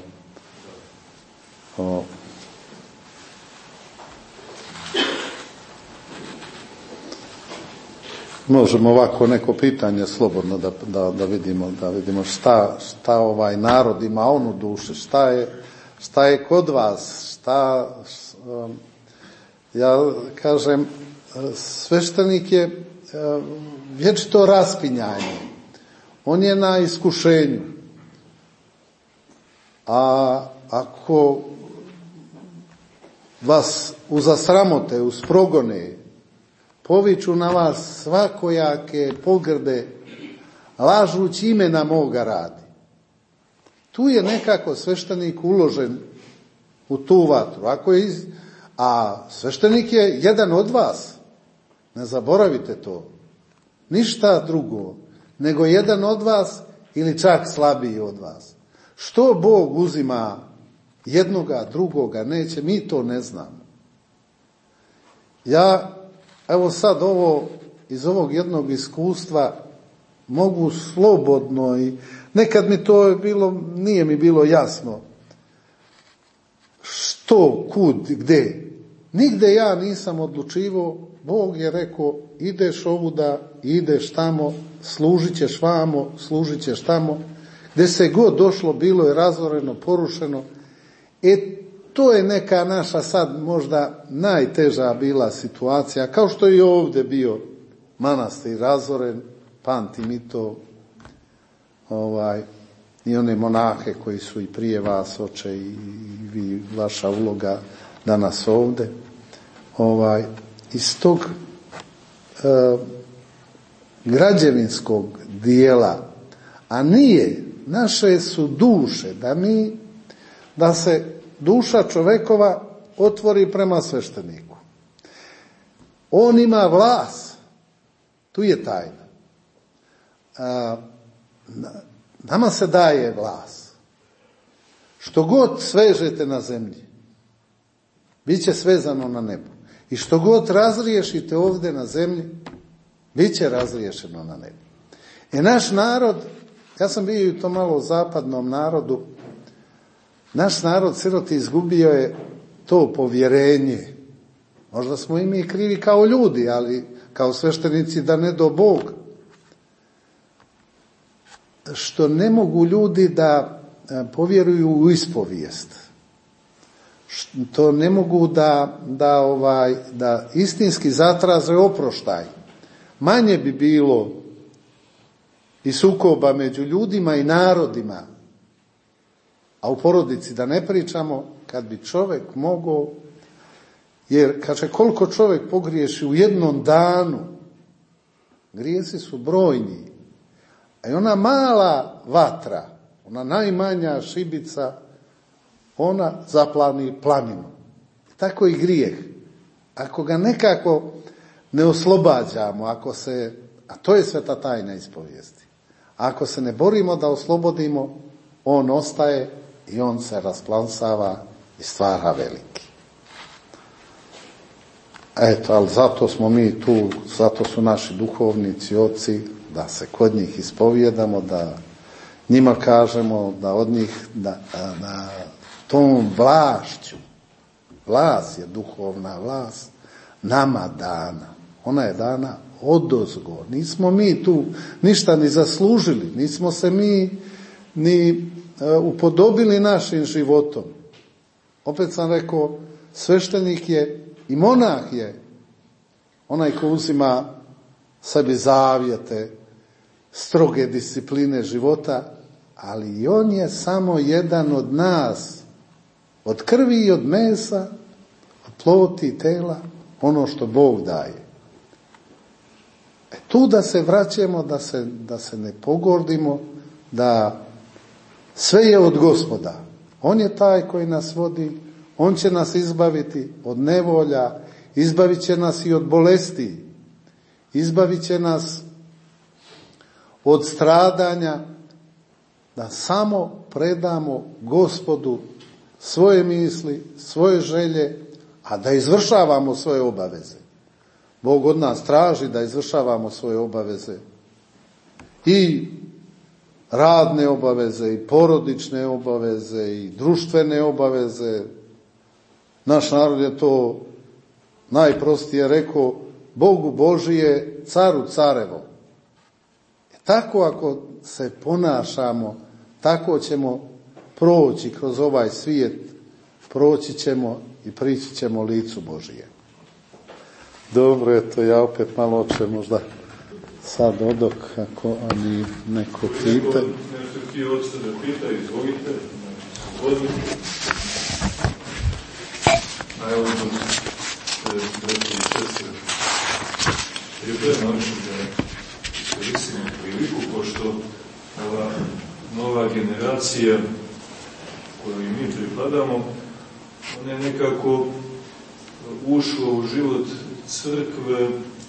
o možemo ovako neko pitanje slobodno da, da, da vidimo, da vidimo šta, šta ovaj narod ima on u duši, šta je, šta je kod vas, šta, ja kažem, sveštenik je vječito raspinjanje, on je na iskušenju, a ako vas uzasramote, usprogone, poviču na vas svakojake pogrde, lažući imena moga radi. Tu je nekako sveštenik uložen u tu vatru. Ako je iz... A sveštenik je jedan od vas. Ne zaboravite to. Ništa drugo, nego jedan od vas ili čak slabiji od vas. Što Bog uzima jednoga, drugoga, neće, mi to ne znamo. Ja Evo sad ovo, iz ovog jednog iskustva mogu slobodno i nekad mi to je bilo, nije mi bilo jasno što, kud, gde. Nigde ja nisam odlučivao, Bog je rekao ideš ovuda, ideš tamo, služit ćeš vamo, služit ćeš tamo. Gde se god došlo bilo je razoreno, porušeno. E to je neka naša sad možda najteža bila situacija, kao što je i ovdje bio manastir razoren, pamtim i to, ovaj, i one monahe koji su i prije vas, oče, i vi, vaša uloga danas ovdje. Ovaj, iz tog e, građevinskog dijela, a nije, naše su duše, da mi, da se duša čovekova otvori prema svešteniku. On ima vlast. Tu je tajna. A, nama se daje vlast. Što god svežete na zemlji, bit će svezano na nebu. I što god razriješite ovdje na zemlji, bit će razriješeno na nebu. I naš narod, ja sam bio i to malo zapadnom narodu, naš narod siroti izgubio je to povjerenje. Možda smo i mi krivi kao ljudi, ali kao sveštenici da ne do Bog. Što ne mogu ljudi da povjeruju u ispovijest. To ne mogu da, da, ovaj, da istinski zatraže oproštaj. Manje bi bilo i sukoba među ljudima i narodima. A u porodici da ne pričamo, kad bi čovjek mogao, jer kaže koliko čovjek pogriješi u jednom danu, grijesi su brojni. A i ona mala vatra, ona najmanja šibica, ona zaplani planinu. Tako i grijeh. Ako ga nekako ne oslobađamo, ako se, a to je sveta tajna ispovijesti, ako se ne borimo da oslobodimo, on ostaje i on se rasplansava i stvara veliki. Eto, ali zato smo mi tu, zato su naši duhovnici, oci, da se kod njih ispovijedamo, da njima kažemo da od njih, da, da tom vlašću, vlast je duhovna vlast, nama dana. Ona je dana odozgo. Nismo mi tu ništa ni zaslužili, nismo se mi ni upodobili našim životom. Opet sam rekao, sveštenik je i monah je onaj ko uzima sebi zavjete, stroge discipline života, ali i on je samo jedan od nas, od krvi i od mesa, od ploti i tela, ono što Bog daje. E tu da se vraćamo, da se, da se ne pogordimo, da sve je od Gospoda. On je taj koji nas vodi, on će nas izbaviti od nevolja, izbavit će nas i od bolesti, izbavit će nas od stradanja, da samo predamo Gospodu svoje misli, svoje želje, a da izvršavamo svoje obaveze. Bog od nas traži da izvršavamo svoje obaveze. I radne obaveze, i porodične obaveze, i društvene obaveze. Naš narod je to najprostije rekao, Bogu Božije, caru carevo. E tako ako se ponašamo, tako ćemo proći kroz ovaj svijet, proći ćemo i prići ćemo licu Božije. Dobro, eto, ja opet malo oče možda sad odok, ako ani neko pita. Nešto ti oče da pita, izvolite, slobodno. A evo dok ste rekli sestre, pripremno oči da iskoristimo priliku, pošto ova nova generacija kojoj mi pripadamo, ona je nekako ušla u život crkve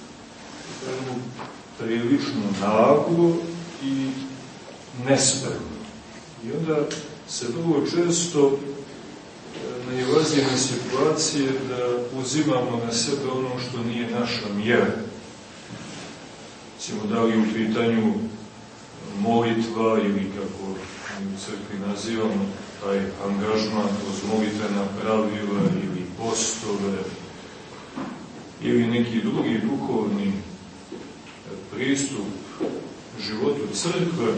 prilično naglo i nespremno. I onda se vrlo često nailazi na situacije da uzimamo na sebe ono što nije naša mjera. Recimo, da li u pitanju molitva ili kako mi u crkvi nazivamo taj angažman kroz molitvena pravila ili postove ili neki drugi duhovni pristup životu crkve,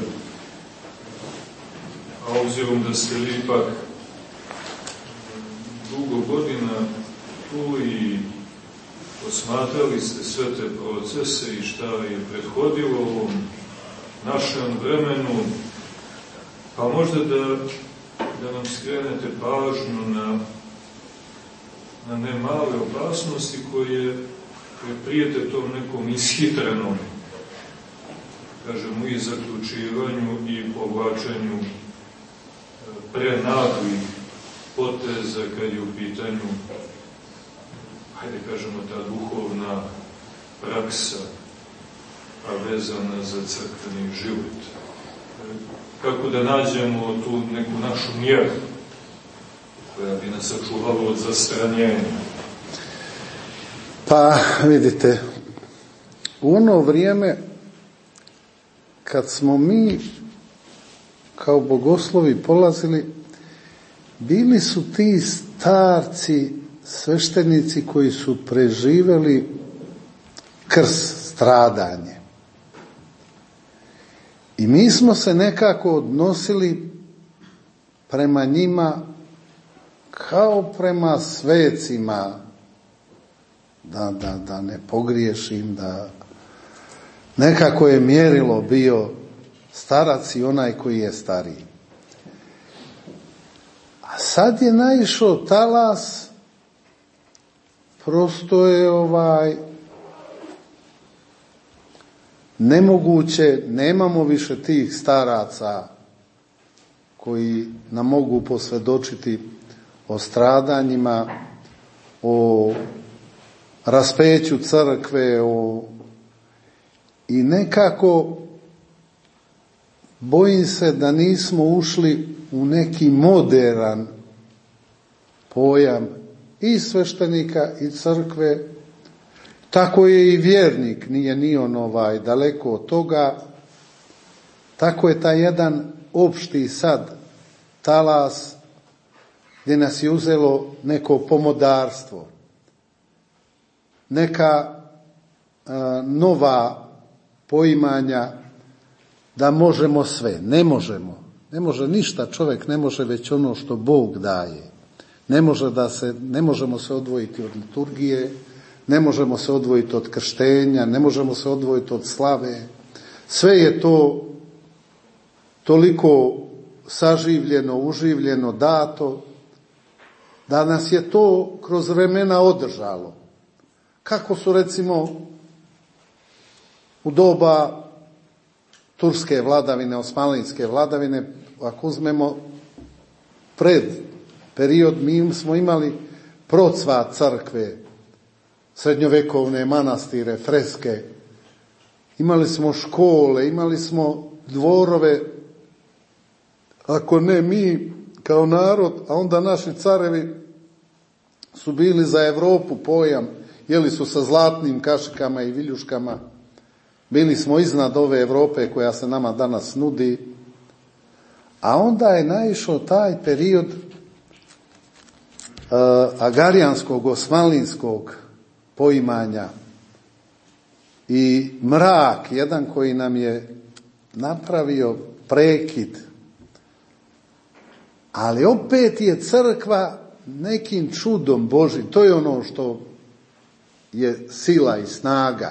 a obzirom da ste vi ipak dugo godina tu i posmatrali ste sve te procese i šta je prethodilo ovom našem vremenu, pa možda da, da nam skrenete pažnju na, na ne male opasnosti koje, koje prijete tom nekom ishitrenom, kažemo, i zaključivanju i povlačenju prenaglih poteza kad je u pitanju, hajde kažemo, ta duhovna praksa, a vezana za crkveni život. Kako da nađemo tu neku našu mjeru koja bi nas sačuvala od zastranjenja? Pa vidite, u ono vrijeme kad smo mi kao bogoslovi polazili, bili su ti starci, sveštenici koji su preživeli krst, stradanje. I mi smo se nekako odnosili prema njima kao prema svecima, da, da, da ne pogriješim, da nekako je mjerilo bio starac i onaj koji je stariji. A sad je naišao talas, prosto je ovaj nemoguće, nemamo više tih staraca koji nam mogu posvjedočiti o stradanjima, o raspeću crkve, o... i nekako bojim se da nismo ušli u neki moderan pojam i sveštenika i crkve. Tako je i vjernik, nije ni on ovaj daleko od toga. Tako je taj jedan opšti sad talas gdje nas je uzelo neko pomodarstvo, neka a, nova poimanja da možemo sve. Ne možemo. Ne može ništa, čovjek ne može već ono što Bog daje. Ne može da se, ne možemo se odvojiti od liturgije, ne možemo se odvojiti od krštenja, ne možemo se odvojiti od slave. Sve je to toliko saživljeno, uživljeno, dato, da nas je to kroz vremena održalo. Kako su recimo u doba turske vladavine, osmanlijske vladavine, ako uzmemo pred period, mi smo imali procvat crkve, srednjovekovne manastire, freske, imali smo škole, imali smo dvorove, ako ne mi kao narod, a onda naši carevi su bili za Europu pojam, jeli su sa zlatnim kašikama i viljuškama, bili smo iznad ove Europe koja se nama danas nudi, a onda je naišao taj period uh, agarijanskog, osmanlijskog poimanja i mrak, jedan koji nam je napravio prekid. Ali opet je crkva nekim čudom Božim, to je ono što je sila i snaga.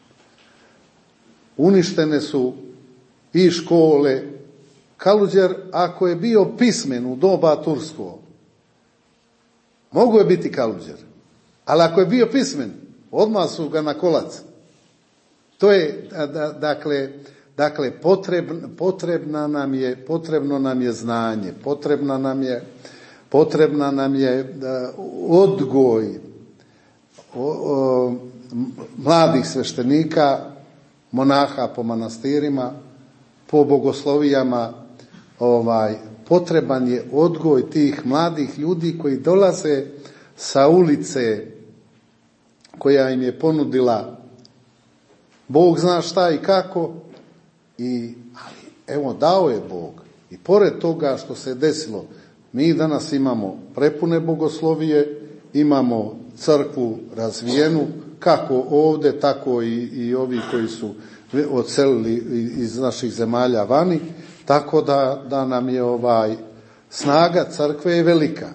Uništene su i škole. Kaluđer, ako je bio pismen u doba tursko, mogu je biti kaluđer, ali ako je bio pismen, odmah su ga na kolac. To je, dakle, dakle potrebna, potrebna nam je, potrebno nam je znanje, potrebna nam je, potrebna nam je odgoj o, o, mladih sveštenika, monaha po manastirima, po bogoslovijama, ovaj, potreban je odgoj tih mladih ljudi koji dolaze sa ulice koja im je ponudila Bog zna šta i kako, i, ali evo dao je Bog. I pored toga što se desilo, mi danas imamo prepune bogoslovije, imamo crkvu razvijenu, kako ovdje, tako i, i ovi koji su odselili iz naših zemalja vani, tako da, da nam je ovaj snaga crkve je velika.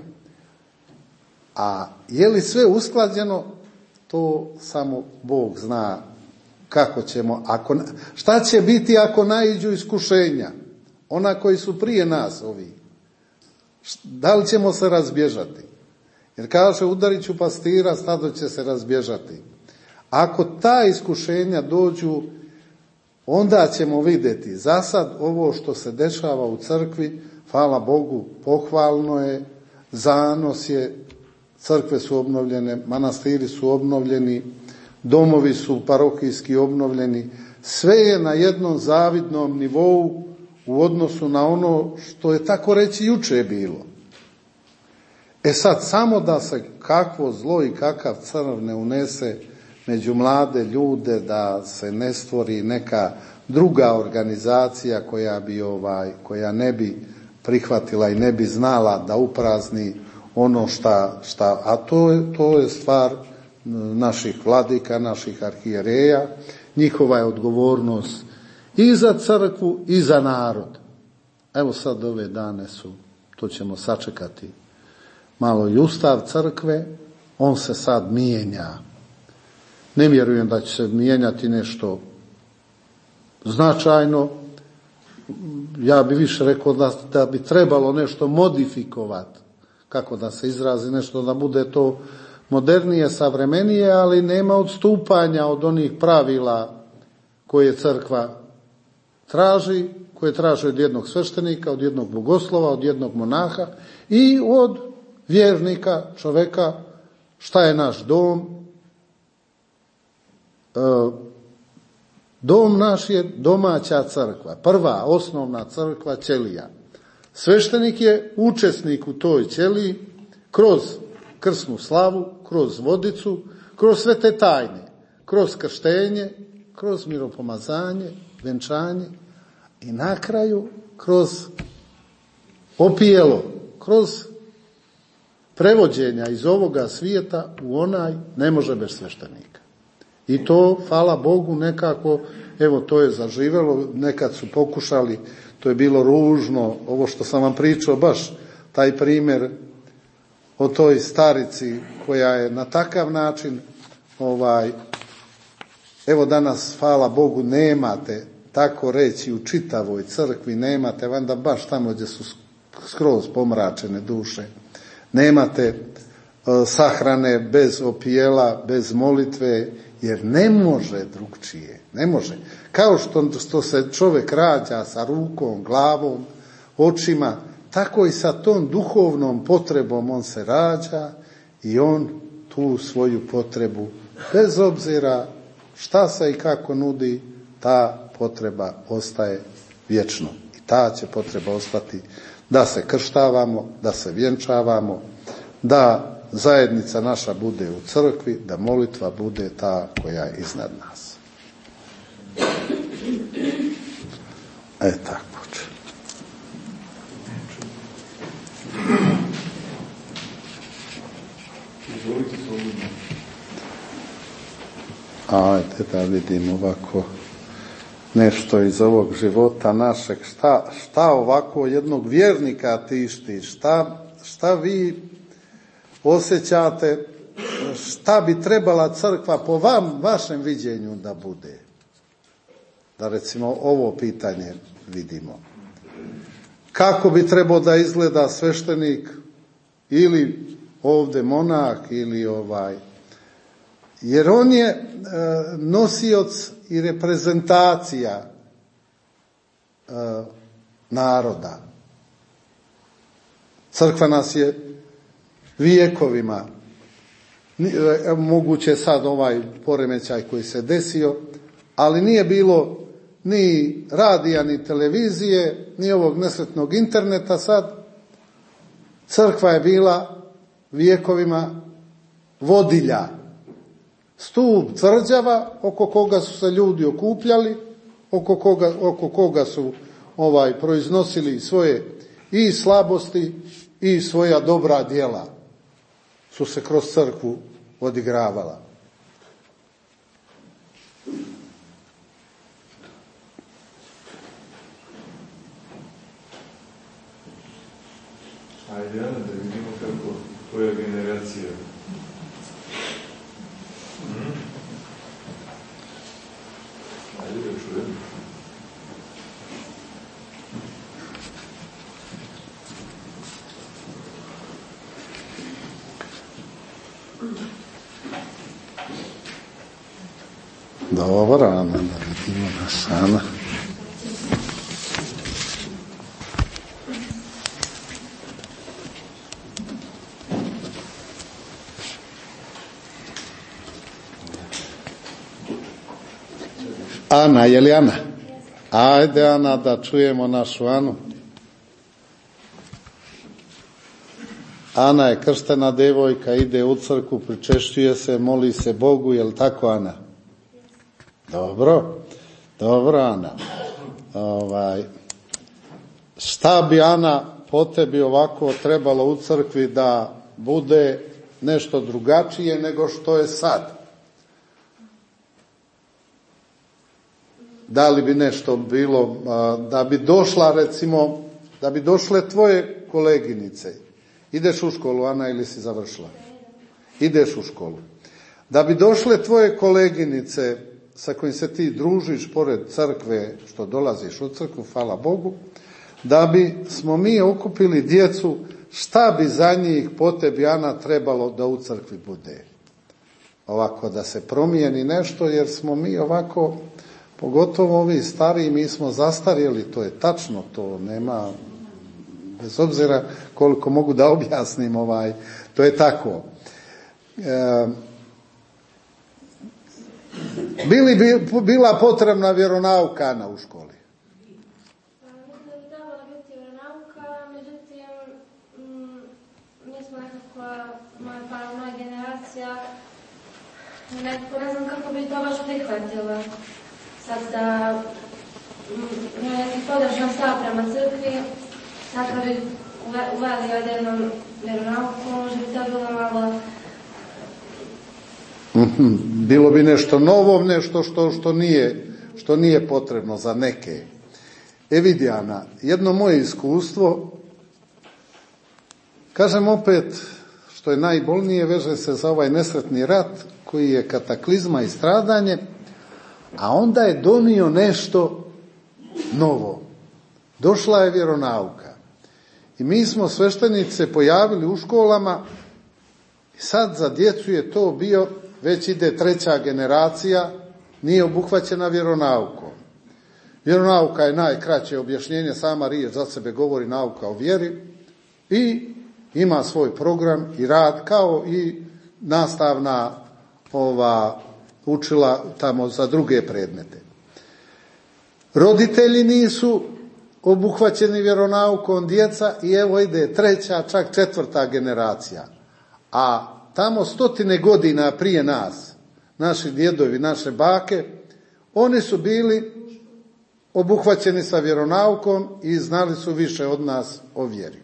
A je li sve usklađeno, to samo Bog zna kako ćemo, ako, šta će biti ako naiđu iskušenja, ona koji su prije nas ovi, da li ćemo se razbježati? Jer kaže, udarit ću pastira, stado će se razbježati. Ako ta iskušenja dođu, onda ćemo vidjeti. Za sad ovo što se dešava u crkvi, hvala Bogu, pohvalno je, zanos je, crkve su obnovljene, manastiri su obnovljeni, domovi su parohijski obnovljeni, sve je na jednom zavidnom nivou u odnosu na ono što je tako reći juče bilo. E sad, samo da se kakvo zlo i kakav crv ne unese među mlade ljude, da se ne stvori neka druga organizacija koja bi ovaj, koja ne bi prihvatila i ne bi znala da uprazni ono šta, šta a to je, to je stvar naših vladika, naših arhijereja, njihova je odgovornost i za crkvu i za narod. Evo sad ove dane su, to ćemo sačekati, malo i ustav crkve, on se sad mijenja. Ne vjerujem da će se mijenjati nešto značajno. Ja bi više rekao da, da bi trebalo nešto modifikovati, kako da se izrazi, nešto da bude to modernije, savremenije, ali nema odstupanja od onih pravila koje crkva traži, koje traži od jednog sveštenika, od jednog bogoslova, od jednog monaha i od vjernika, čoveka, šta je naš dom, Dom naš je domaća crkva, prva, osnovna crkva, ćelija. Sveštenik je učesnik u toj ćeliji kroz krsnu slavu, kroz vodicu, kroz sve te tajne, kroz krštenje, kroz miropomazanje, venčanje i na kraju kroz opijelo, kroz prevođenja iz ovoga svijeta u onaj, ne može bez sveštenika. I to, hvala Bogu, nekako, evo, to je zaživelo, nekad su pokušali, to je bilo ružno, ovo što sam vam pričao, baš taj primjer o toj starici koja je na takav način, ovaj, evo danas, hvala Bogu, nemate, tako reći, u čitavoj crkvi, nemate, valjda baš tamo gdje su skroz pomračene duše, nemate uh, sahrane bez opijela, bez molitve, jer ne može drugčije, ne može. Kao što, što se čovjek rađa sa rukom, glavom, očima, tako i sa tom duhovnom potrebom on se rađa i on tu svoju potrebu, bez obzira šta se i kako nudi, ta potreba ostaje vječno. I ta će potreba ostati da se krštavamo, da se vjenčavamo, da zajednica naša bude u crkvi, da molitva bude ta koja je iznad nas. E tako. Ajde da vidimo ovako nešto iz ovog života našeg. Šta, šta ovako jednog vjernika tišti? Šta, šta vi osjećate? Šta bi trebala crkva po vam, vašem viđenju da bude? Da recimo ovo pitanje vidimo. Kako bi trebao da izgleda sveštenik ili ovdje monah ili ovaj, jer on je e, nosioc i reprezentacija e, naroda. Crkva nas je vijekovima, e, moguće sad ovaj poremećaj koji se desio, ali nije bilo ni radija, ni televizije, ni ovog nesretnog interneta sad. Crkva je bila vijekovima vodilja, stup tvrđava oko koga su se ljudi okupljali, oko koga, oko koga su ovaj proiznosili svoje i slabosti i svoja dobra djela su se kroz crkvu odigravala. Ajde, Ana, da vidimo kako tvoja generacija. Mm. Ajde da čujem. Dobro, Ana, da vidimo naš Ana. Ana, je li Ana? Ajde, Ana, da čujemo našu Anu. Ana je krštena devojka, ide u crkvu, pričešćuje se, moli se Bogu, je li tako, Ana? Dobro, dobro, Ana. Ovaj, šta bi, Ana, po tebi ovako trebalo u crkvi da bude nešto drugačije nego što je sad? Da li bi nešto bilo, da bi došla, recimo, da bi došle tvoje koleginice. Ideš u školu, Ana, ili si završila? Ideš u školu. Da bi došle tvoje koleginice sa kojim se ti družiš pored crkve, što dolaziš u crkvu, hvala Bogu, da bi smo mi okupili djecu, šta bi za njih po tebi, Ana, trebalo da u crkvi bude? Ovako, da se promijeni nešto, jer smo mi ovako, pogotovo ovi stariji, mi smo zastarjeli, to je tačno, to nema, bez obzira koliko mogu da objasnim, ovaj, to je tako. E, Bili bi bila potrebna vjeronauka Ana u školi? Mislim da bi trebala biti vjeronauka, međutim, mi smo nekako, moja pa moja generacija, nekako ne znam kako bi to baš prihvatila. Sad da ima neki podržan stav prema crkvi, sad kad bi uveli odjednom vjeronauku, možda bi to bilo malo... Bilo bi nešto novo, nešto što, što, nije, što nije potrebno za neke. E vidi Ana, jedno moje iskustvo, kažem opet, što je najbolnije, veže se za ovaj nesretni rat koji je kataklizma i stradanje, a onda je donio nešto novo. Došla je vjeronauka. I mi smo sveštenici se pojavili u školama i sad za djecu je to bio, već ide treća generacija, nije obuhvaćena vjeronaukom. Vjeronauka je najkraće objašnjenje, sama riječ za sebe govori, nauka o vjeri, i ima svoj program i rad kao i nastavna ova učila tamo za druge predmete. Roditelji nisu obuhvaćeni vjeronaukom, djeca, i evo ide treća, čak četvrta generacija. A tamo stotine godina prije nas, naši djedovi, naše bake, oni su bili obuhvaćeni sa vjeronaukom i znali su više od nas o vjeri.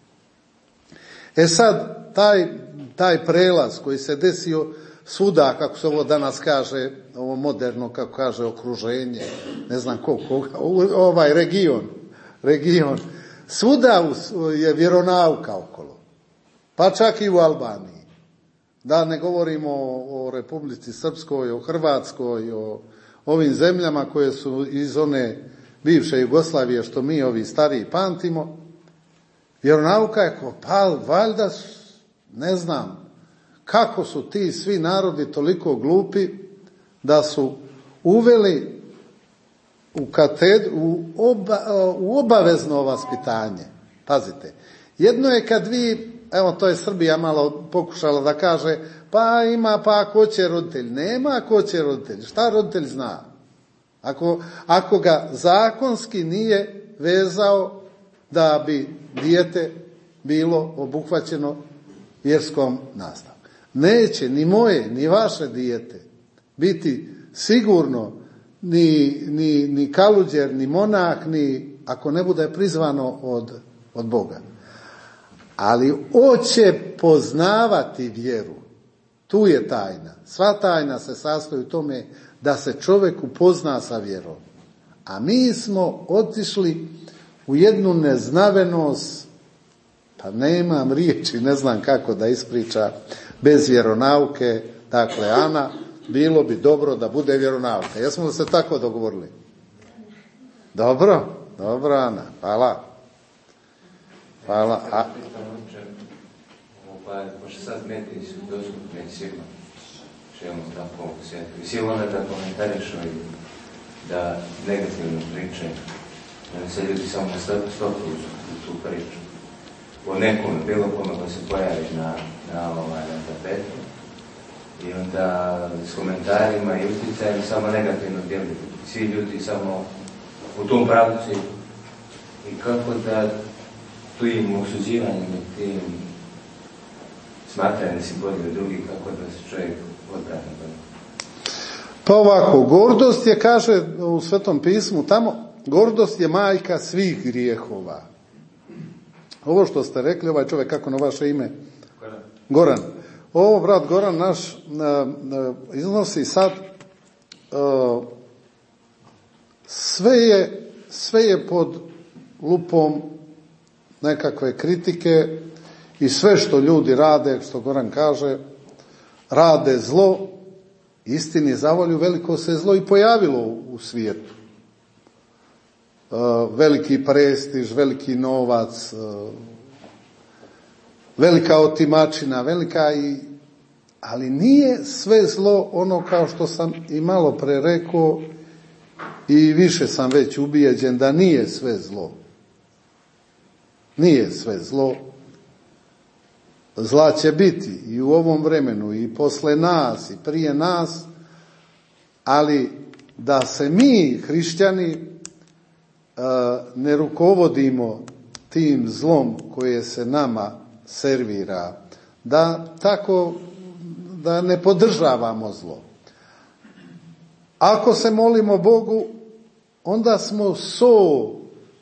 E sad, taj, taj prelaz koji se desio svuda, kako se ovo danas kaže, ovo moderno, kako kaže, okruženje, ne znam koliko, ovaj region, region, svuda je vjeronauka okolo, pa čak i u Albaniji. Da ne govorimo o, o Republici Srpskoj, o Hrvatskoj, o ovim zemljama koje su iz one bivše Jugoslavije, što mi ovi stariji pamtimo. Vjeronauka je, pa valjda, ne znam, kako su ti svi narodi toliko glupi da su uveli u, kated, u, oba, u obavezno vaspitanje. Pazite, jedno je kad vi, evo to je Srbija malo pokušala da kaže, pa ima, pa ako će roditelj. Nema ako će roditelj. Šta roditelj zna? Ako, ako ga zakonski nije vezao da bi dijete bilo obuhvaćeno vjerskom nastavom. Neće ni moje, ni vaše dijete biti sigurno ni, ni, ni kaluđer, ni monah, ni ako ne bude prizvano od, od Boga. Ali hoće poznavati vjeru. Tu je tajna. Sva tajna se sastoji u tome da se čovjek upozna sa vjerom. A mi smo otišli u jednu neznavenost, pa nemam riječi, ne znam kako da ispriča, bez vjeronauke. Dakle, Ana, bilo bi dobro da bude vjeronauka. Jesmo li se tako dogovorili? Dobro, dobro, Ana, hvala. Hvala. A... Pošto sad mediji su dostupni svima, želimo tako svijetu. I svi onda da komentarišu i da negativno pričaju. Da se ljudi samo stopu u tu priču. O nekom, bilo kome ko se pojavi na, na, ovaj, na tapetu. I onda s komentarima i utjecajima samo negativno djeluju. Svi ljudi samo u tom pravcu. I kako da tu im osuđivanjem i tim smatranje da si bolji od drugih, kako da se čovjek odbrani. Pa ovako, gordost je, kaže u Svetom pismu tamo, gordost je majka svih grijehova. Ovo što ste rekli, ovaj čovjek, kako na vaše ime? Goran. Goran. Ovo, brat Goran naš iznosi sad sve je, sve je pod lupom nekakve kritike i sve što ljudi rade, što Goran kaže, rade zlo, istini za volju, veliko se zlo i pojavilo u svijetu. Veliki prestiž, veliki novac, velika otimačina, velika i... Ali nije sve zlo ono kao što sam i malo pre rekao i više sam već ubijeđen da nije sve zlo. Nije sve zlo. Zla će biti i u ovom vremenu i posle nas i prije nas, ali da se mi, hrišćani, ne rukovodimo tim zlom koje se nama servira, da tako, da ne podržavamo zlo. Ako se molimo Bogu, onda smo so,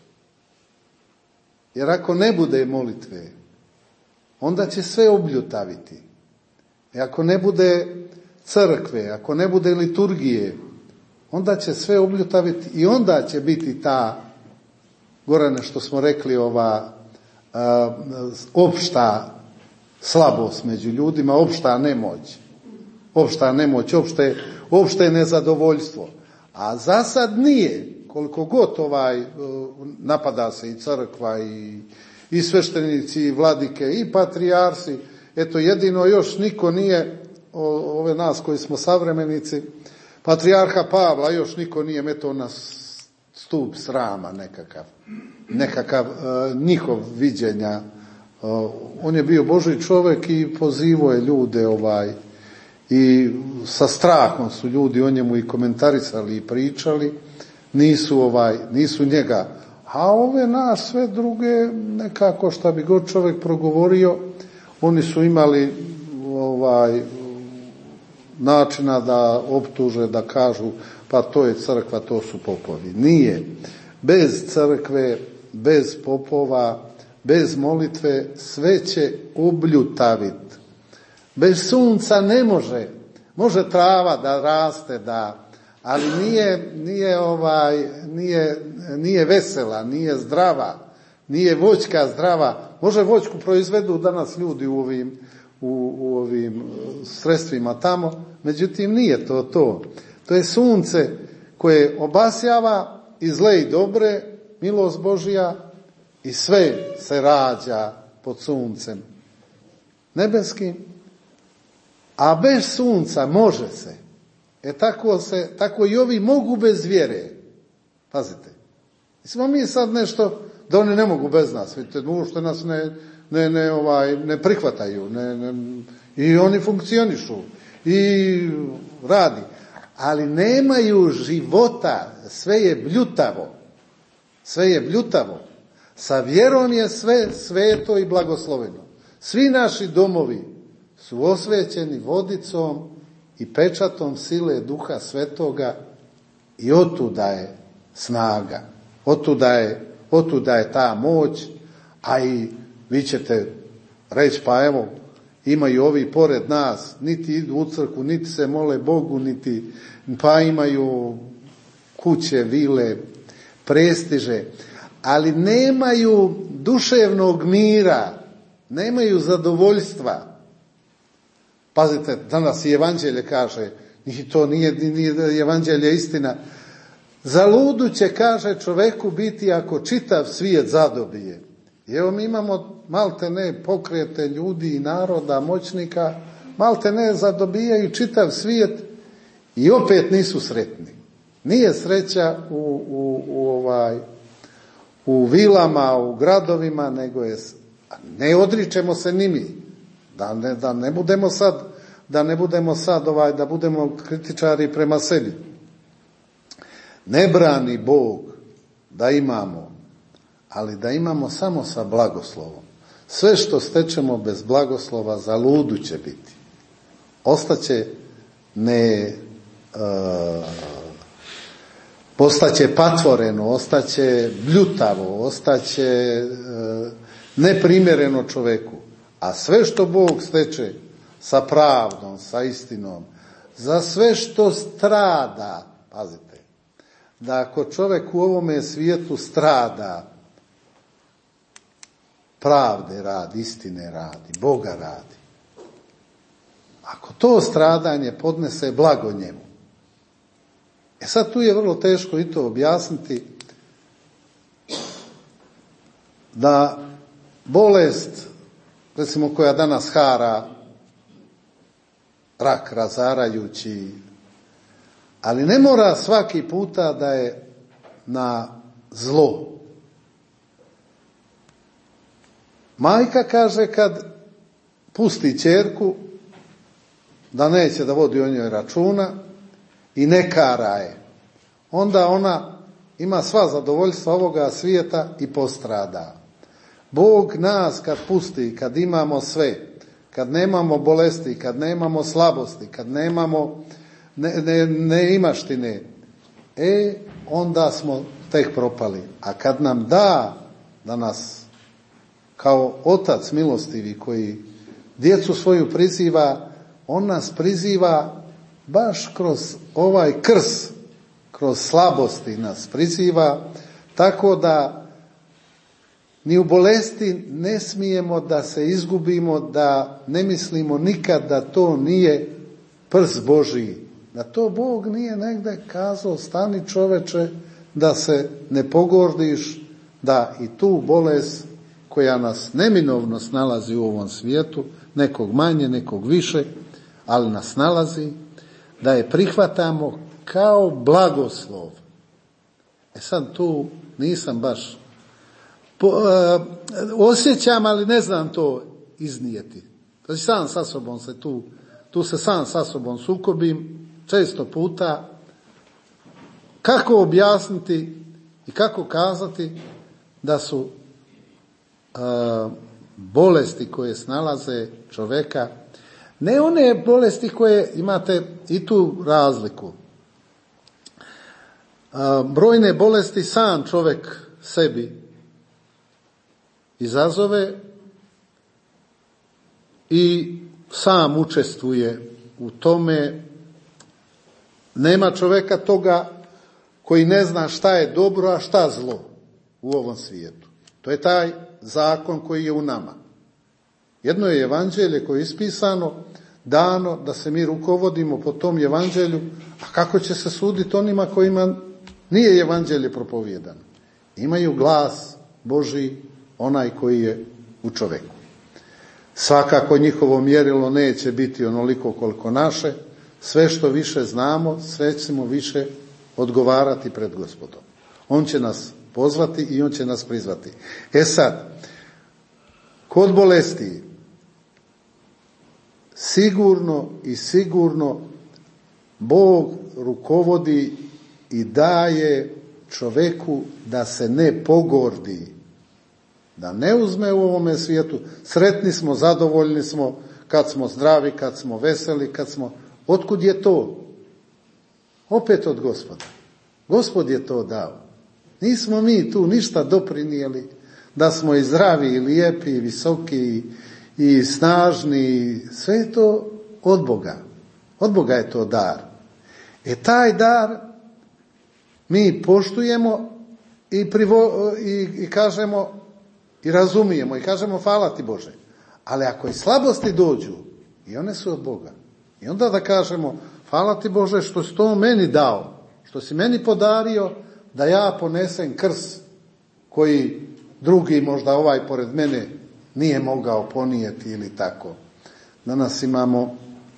jer ako ne bude molitve, onda će sve obljutaviti. I ako ne bude crkve, ako ne bude liturgije, onda će sve obljutaviti i onda će biti ta, Gorane, što smo rekli, ova a, opšta slabost među ljudima, opšta nemoć, opšta nemoć, opšte, opšte nezadovoljstvo. A za sad nije, koliko god ovaj, napada se i crkva i, i sveštenici i vladike i patrijarsi, eto jedino još niko nije, ove nas koji smo savremenici, patrijarha Pavla još niko nije metao na stup srama nekakav, nekakav uh, njihov viđenja. Uh, on je bio Božji čovjek i pozivao je ljude ovaj, i sa strahom su ljudi o njemu i komentarisali i pričali, nisu ovaj, nisu njega. A ove nas sve druge nekako šta bi god čovjek progovorio, oni su imali ovaj načina da optuže, da kažu pa to je crkva, to su popovi. Nije. Bez crkve, bez popova, bez molitve sve će obljutaviti. Bez sunca ne može. Može trava da raste, da, ali nije, nije ovaj, nije, nije vesela, nije zdrava, nije voćka zdrava. Može voćku proizvedu danas ljudi u ovim, u, u ovim sredstvima tamo, međutim nije to to. To je sunce koje obasjava i zle i dobre, milost Božja, i sve se rađa pod suncem nebeskim. A bez sunca može se. E tako se, tako i ovi mogu bez vjere. Pazite. Smo mi sad nešto da oni ne mogu bez nas. Vidite, uopšte nas ne, ne, ne, ovaj, ne prihvataju. Ne, ne, i oni funkcionišu. I radi. Ali nemaju života. Sve je bljutavo. Sve je bljutavo. Sa vjerom je sve sveto i blagosloveno. Svi naši domovi su osvećeni vodicom i pečatom sile Duha Svetoga i otuda je snaga. Otuda je, otuda je ta moć, a i vi ćete reći, pa evo, imaju ovi pored nas, niti idu u crkvu, niti se mole Bogu, niti, pa imaju kuće, vile, prestiže, ali nemaju duševnog mira, nemaju zadovoljstva. Pazite, danas i evanđelje kaže, i to nije, nije evanđelje istina, zaluduće, kaže, čoveku biti ako čitav svijet zadobije. I evo mi imamo malte ne pokrete ljudi i naroda, moćnika, malte ne zadobijaju čitav svijet i opet nisu sretni. Nije sreća u, u, u, ovaj, u vilama, u gradovima, nego je, ne odričemo se ni mi. Da ne, da ne budemo sad, da ne budemo sad ovaj, da budemo kritičari prema sebi. Ne brani Bog da imamo, ali da imamo samo sa blagoslovom. Sve što stečemo bez blagoslova zaludu će biti. Ostaće ne, uh, postaće patvoreno, ostaće bljutavo, ostaće uh, neprimjereno čoveku. A sve što Bog steče sa pravdom, sa istinom, za sve što strada, pazite, da ako čovjek u ovome svijetu strada, pravde radi, istine radi, Boga radi. Ako to stradanje podnese blago njemu. E sad tu je vrlo teško i to objasniti, da bolest, recimo koja danas hara, rak razarajući, ali ne mora svaki puta da je na zlo. Majka kaže kad pusti ćerku da neće da vodi o njoj računa i ne kara je, onda ona ima sva zadovoljstva ovoga svijeta i postrada. Bog nas kad pusti, kad imamo sve, kad nemamo bolesti, kad nemamo slabosti, kad nemamo ne, ne, neimaštine, e, onda smo tek propali. A kad nam da, da nas kao otac milostivi koji djecu svoju priziva, on nas priziva baš kroz ovaj krs, kroz slabosti nas priziva, tako da ni u bolesti ne smijemo da se izgubimo, da ne mislimo nikad da to nije prst Božiji, da to Bog nije negdje kazao stani čoveče da se ne pogordiš, da i tu bolest koja nas neminovno snalazi u ovom svijetu, nekog manje, nekog više, ali nas nalazi, da je prihvatamo kao blagoslov. E sad tu nisam baš po, uh, osjećam, ali ne znam to iznijeti. Znači sam sa sobom se tu, tu se sam sa sobom sukobim često puta kako objasniti i kako kazati da su uh, bolesti koje snalaze čovjeka, ne one bolesti koje imate i tu razliku. Uh, brojne bolesti sam čovjek sebi izazove i sam učestvuje u tome. Nema čovjeka toga koji ne zna šta je dobro, a šta zlo u ovom svijetu. To je taj zakon koji je u nama. Jedno je evanđelje koje je ispisano, dano da se mi rukovodimo po tom evanđelju, a kako će se suditi onima kojima nije evanđelje propovijedano? Imaju glas Božji, onaj koji je u čovjeku. Svakako njihovo mjerilo neće biti onoliko koliko naše. Sve što više znamo, sve ćemo više odgovarati pred Gospodom. On će nas pozvati i on će nas prizvati. E sad, kod bolesti sigurno i sigurno Bog rukovodi i daje čovjeku da se ne pogordi, da ne uzme u ovome svijetu. Sretni smo, zadovoljni smo kad smo zdravi, kad smo veseli, kad smo... Otkud je to? Opet od Gospoda. Gospod je to dao. Nismo mi tu ništa doprinijeli da smo i zdravi, i lijepi, i visoki, i snažni. Sve je to od Boga. Od Boga je to dar. E taj dar mi poštujemo i, privo, i, i kažemo i razumijemo i kažemo hvala ti Bože. Ali ako i slabosti dođu, i one su od Boga. I onda da kažemo hvala ti Bože što si to meni dao, što si meni podario da ja ponesem krs koji drugi možda ovaj pored mene nije mogao ponijeti ili tako. Danas imamo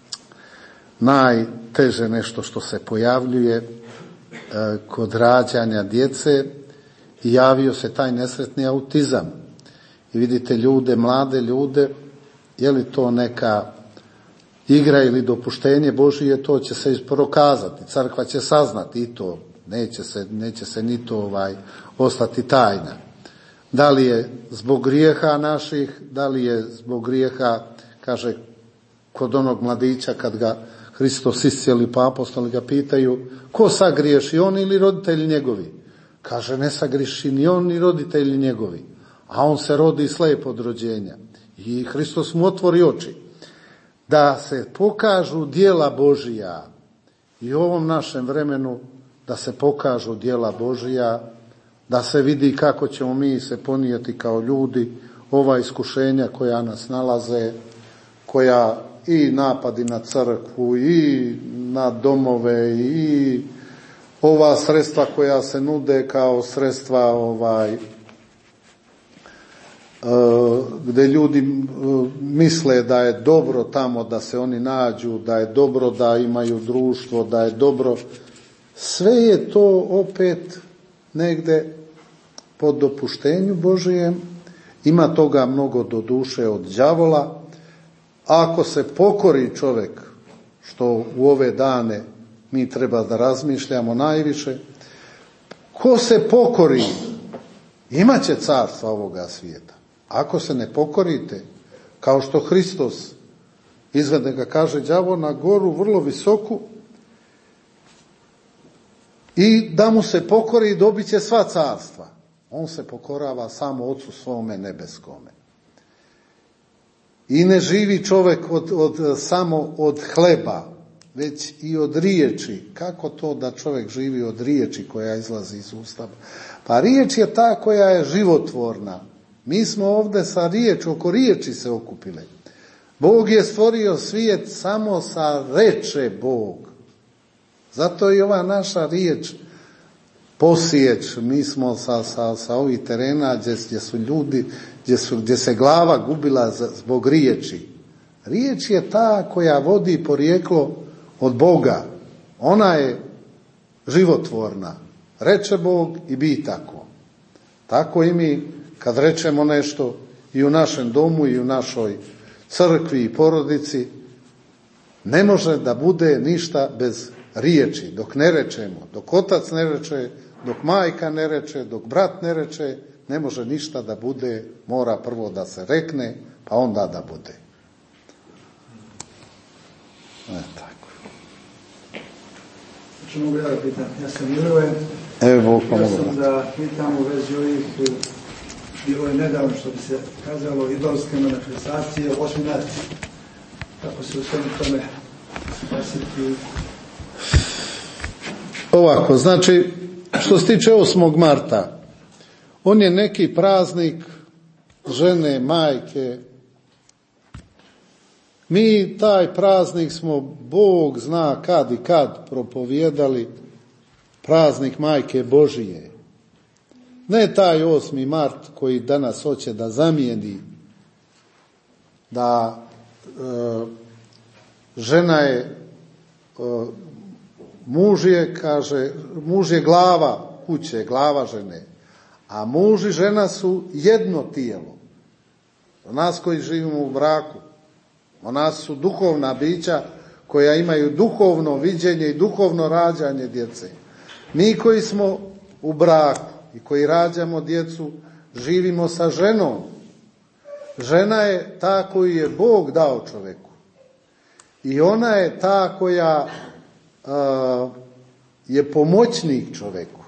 najteže nešto što se pojavljuje e, kod rađanja djece i javio se taj nesretni autizam. I vidite ljude, mlade ljude, je li to neka igra ili dopuštenje Božije, to će se prokazati. Crkva će saznati i to. Neće se, neće se ni to ovaj, ostati tajna. Da li je zbog grijeha naših, da li je zbog grijeha, kaže kod onog mladića kad ga Hristos iscijeli pa apostoli ga pitaju ko sagriješi, on ili roditelji njegovi? Kaže ne sagriješi ni on ni roditelji njegovi. A on se rodi slijep od rođenja. I Hristos mu otvori oči. Da se pokažu djela Božija i u ovom našem vremenu da se pokažu djela Božija, da se vidi kako ćemo mi se ponijeti kao ljudi ova iskušenja koja nas nalaze, koja i napadi na crkvu i na domove i ova sredstva koja se nude kao sredstva ovaj gdje ljudi misle da je dobro tamo da se oni nađu, da je dobro da imaju društvo, da je dobro. Sve je to opet negdje po dopuštenju Božijem. Ima toga mnogo do duše od đavola. Ako se pokori čovjek, što u ove dane mi treba da razmišljamo najviše. Ko se pokori, imat će carstva ovoga svijeta. Ako se ne pokorite, kao što Hristos izvede ga, kaže, đavo na goru vrlo visoku i da mu se pokori i dobit će sva carstva. On se pokorava samo Ocu svome nebeskome. I ne živi čovjek od, od, samo od hleba, već i od riječi. Kako to da čovjek živi od riječi koja izlazi iz usta? Pa riječ je ta koja je životvorna. Mi smo ovdje sa riječi, oko riječi se okupili. Bog je stvorio svijet samo sa reče Bog. Zato i ova naša riječ posijeć, mi smo sa, sa, sa ovih terena gdje, gdje su ljudi, gdje, su, gdje se glava gubila zbog riječi. Riječ je ta koja vodi porijeklo od Boga. Ona je životvorna. Reče Bog i bi tako. Tako i mi kad rečemo nešto i u našem domu i u našoj crkvi i porodici, ne može da bude ništa bez riječi. Dok ne rečemo, dok otac ne reče, dok majka ne reče, dok brat ne reče, ne može ništa da bude, mora prvo da se rekne, pa onda da bude. E, tako. Što mogu ja da pitam? Ja sam Miloje. Evo, Bog pomogu. Ja sam da pitam u vezi ovih, bilo je nedavno što bi se kazalo, idolske manifestacije, osmi mart. Kako se u svemu tome spasiti? Ovako, znači, što se tiče osmog marta, on je neki praznik žene, majke. Mi taj praznik smo, Bog zna kad i kad, propovijedali, praznik Majke Božije. Ne taj osmi mart koji danas hoće da zamijeni, da e, žena je, e, muž je, kaže, muž je glava kuće, glava žene, a muž i žena su jedno tijelo. Nas koji živimo u braku, ona su duhovna bića koja imaju duhovno viđenje i duhovno rađanje djece. Mi koji smo u braku i koji rađamo djecu, živimo sa ženom. Žena je ta koju je Bog dao čovjeku. I ona je ta koja uh, je pomoćnik čovjeku.